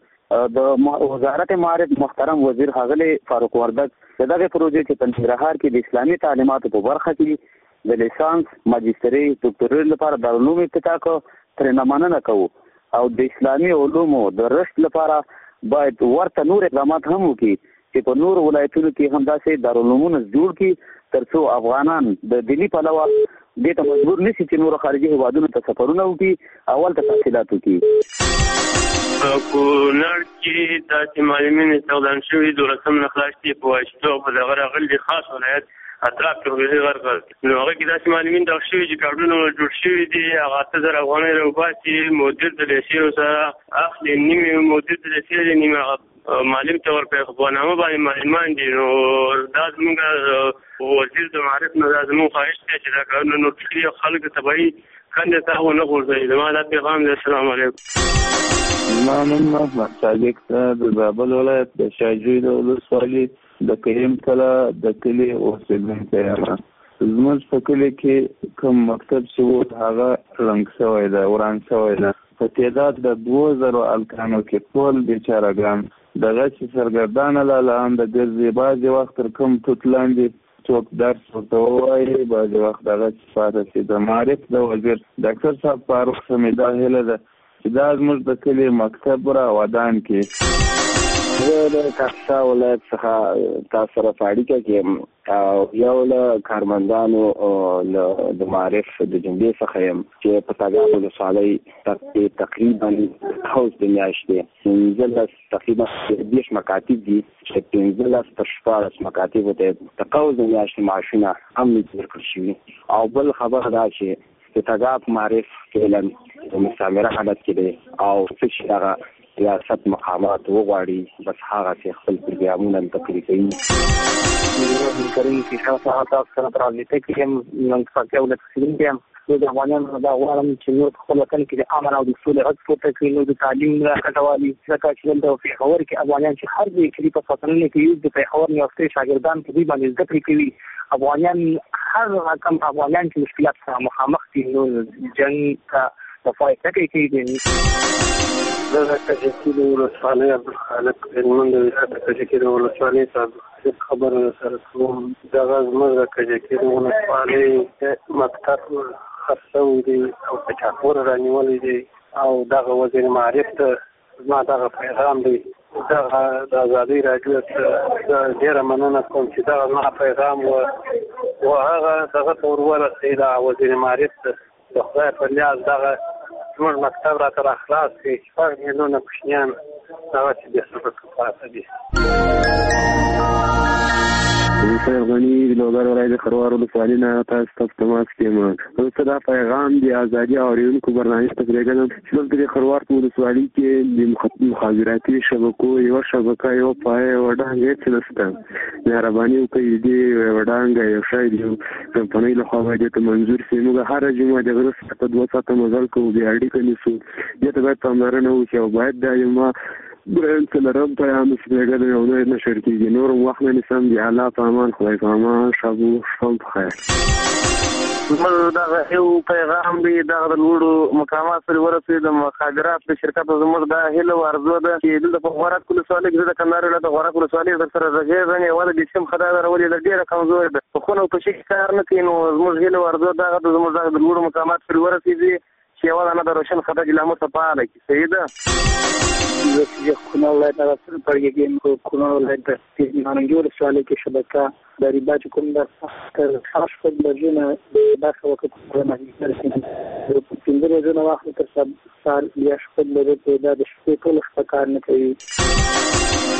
د وزارت معارف محترم وزیر ښاغلی فاروق وردګ د دغې پروژې چې په ننګرهار کې د اسلامي تعلیماتو په برخه کې د لیسانس ماجستري ډاکټرۍ لپاره دارالعلوم افتتاح کړ، ترې مننه کوو او د اسلامي علومو د رشد لپاره باید ورته نور اقدامات هم وکړي چې په نور ولایتونو کې هم داسې دارالعلومونه جوړ کړي تر څو افغانان د دیني پلوه دې ته مجبور نشي چې نور خارجي هیوادونو ته سفرونه وکړي، اول ته تحصیلات وکړي. په نړۍ کې داسې معلمین استخدام شوي دولسم نه خلاص دي په واسطو په دغه راغلي خاص ولایت اطراف کې ویلي غرغل نو هغه کې داسې معلمین دا شوي چې کارډونه جوړ شوي دي هغه اته زره افغانۍ راوباسي مدیر د لیسې سره اخلي نیمه مدیر د لیسې نیمه معلم ته ورکړي خو نامه باندې معلمان دي نو دا زموږ وزیر د معارف نه دا زموږ خواهش دی چې دا کارونه نور کړي خلک تبعي کنده ته ونه غورځوي. زما دا پیغام دی. السلام علیکم. ما نوم محمد صادق د زابل ولایت د شاجوی د ولسوالۍ د کریم کلا د کلي اوسېدونکی یم. زموږ په کلي کې کوم مکتب چې و هغه ړنګ شوی دی، وران شوی دی. په تعداد د دوه زرو الکانو کې ټول بیچارهګان دغه چې سرګردانه لاله د ګرځي بعضې وخت تر کوم توت لاندې څوک درس ورته ووایي، بعضې وخت دغه چې پاتې شي. د معارف د وزیر ډاکټر صاحب فاروق سمې دا هیله ده چې دا زموږ د کلي مکتب را ودان کړي. زه د کاپیسا ولایت څخه تاسو سره په اړیکه کې یم او یو له کارمندانو د معارف د جنبې څخه یم چې په تګاب ولسوالۍ تقریبا اوس د میاشتې پنځلس تقریبا دېرش مکاتب دي چې پنځلس تر شپاړس مکاتبو ته د قوس د میاشتې معاشونه هم ورکړل شوي. او بل خبره دا چې د تګاب معارف فعلا د مستعمره حالت کې دی او څه چې هغه ریاست مقامات وغواړي بس هغه چې خپل پروګرامونه تطبیق کوي. کریم کې شاته تاسو سره راځي چې هم نن څنګه ولې څنګه هم د افغانانو دا غواړم چې نور خپل وطن کې د امن او د سولې غږ پورته کړي، نو د تعلیم راکټوالي ځکه چې د پیښور کې افغانان چې هر ځای کې په فاصله کې د پیښور نیوستي شاګردان په دې باندې زده کړې کوي. افغانان هر رقم افغانان چې مشکلات سره مخامخ دي نو جنگ کا صفای تکي کوي. زه د کجکي د ولسوالۍ عبدالخالق هلمند د ولایت د کجکي د ولسوالۍ څخه خبره سره کوم. دغه زموږ د کجکي د ولسوالۍ مکتب خرڅوي دي او په چاپور رانیولې دي او دغه وزیر معارف ته زما دغه پیغام دی. دغه د ازادۍ راډیو ته ډېره مننه کوم چې دغه زما پیغام و هغه دغه ته ورورسېد وزیر معارف ته د خدای په لیاز دغه زموږ مکتب راته راخلاص کړي. شپږ میلیونه کوچنیان هغه چې بې سبقه پاته دي. خیر غنی د لوګر ولایت خروار ولسوالۍ نه تاسو ته تماس کوم. اوس دا پیغام دی ازادي اوریدونکو برنامه ته پرېږدم چې د خروار په ولسوالۍ کې د مخابراتي شبکو یو شبکه یو پای وډانګ هیڅ نشته. مهرباني وکړئ دې وډانګ یو شای دی کمپنۍ له خوا باید منظور شي. موږ هر جمعه د غرس په دوه ساعته مزل کوو بیا اړیکه نیسو. دې ته باید پاملرنه وشي او باید دا یو برایان سلرم پیام سپیګر یو نه نشر کیږي. نور وخت نه سم دی. الله پامان خدای پامان شبو شب خیر. موږ دا یو پیغام دی دغه د لوړو مقامات سره ورسېد. د مخابرات د شرکت زموږ د هیله ورزو ده چې دلته په غوړات ولسوالۍ کې د کندهار ولایت غوړات ولسوالۍ در سره راځي ځنې ولا د سیم خدای درولې د ډیره کمزور ده په خونه په شي کار نه کوي. نو زموږ هیله ورزو دغه د زموږ د لوړو مقامات سره ورسېږي چې یو نه د روشن خدای جلامه صفاله کی سیده چې خونه ولایت سره پرګیم کو خونه ولایت د نارنجور سوالي کې شبکه د ریبا چې کوم د تر خاص په لجنه د خلکو په مهمه کې په پنځه ورځې وخت تر سب سال بیا شپږ ورځې د شپې ټول ښکار نه کوي.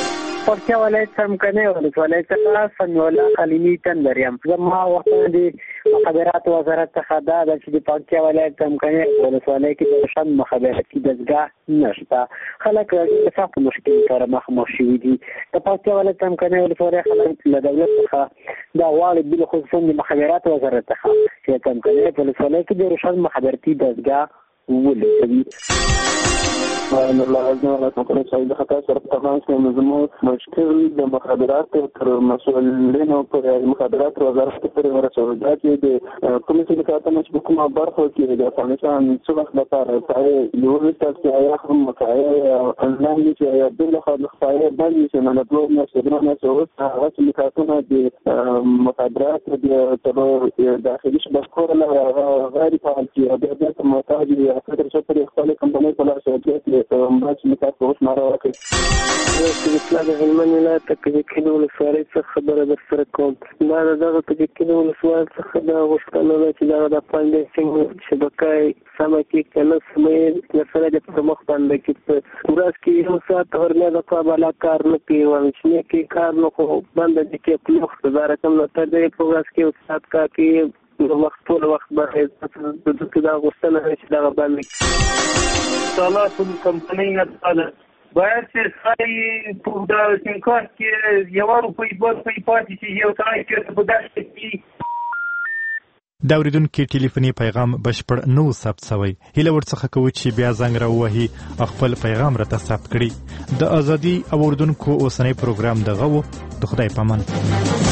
پکتیا ولایت څمکنیو ولسوالۍ څخه سمیع الله خلیلي تندر یم. زما وختونه د مخابراتو وزارت څخه دا ده چې د پکتیا ولایت څمکنیو ولسوالۍ کې د روشن مخابراتي دستګاه نشته. خلک د سختو مشکلاتو سره مخامخ شوي دي. د پکتیا ولایت څمکنیو ولسوالۍ خلک له دولت څخه دا غواړي بالخصوصا د مخابراتو وزارت څخه چې څمکنیو ولسوالۍ کې د روشن مخابراتي دستګاه ولګوي. نو لازم ولا تقول شيء ده خطا سر طبعا اسمه زمو مشكل المخابرات المسؤولين او المخابرات وزارت پر ورسولات دي کوم څه کاته مش کومه برخه کې د افغانستان څو وخت لپاره پای یو تاسو یا هم مکای انلاین چې یا بل خلک باندې چې نه دوه نه څه نه څه هغه چې کاته د مخابرات د تبع داخلي شبکو له غیر فعال کې د محتاج یا فکر څه پر خپل کمپنۍ په لاس کې باید چې تاسو اوس ماره وکړئ. د اسلام هلمند ولایت تکلیفي ولسوالۍ څخه خبره در سره کوم. ما د دغه تکلیفي ولسوالۍ څخه دا غوښتنه ده چې دغه د فاونډیشن شبکه سمه کې کنه سمې لسره د پرمخ باندې کې په ورځ کې یو ساعت هرنه د قابل کار نه کوي او چې کې کار نه خو باندې کې په وخت زاره کوم ته د پروګرام کې یو ساعت کا کې نو وخت ټول وخت باندې د دې دا غوښتنه چې دغه باندې صلاح کمپنۍ نه ده باید چې سړی په دا سینکار کې یو روپۍ بل په پاتې شي یو ځای کې په داسې کې دا اوریدونکو ټلیفوني پیغام بشپړ نو ثبت شوی. هیله ورڅخه کوي چې بیا زنګ راوهي خپل پیغام راته ثبت کړي. د ازادي اوریدونکو اوسنۍ پروګرام دغه و. د خدای پامان.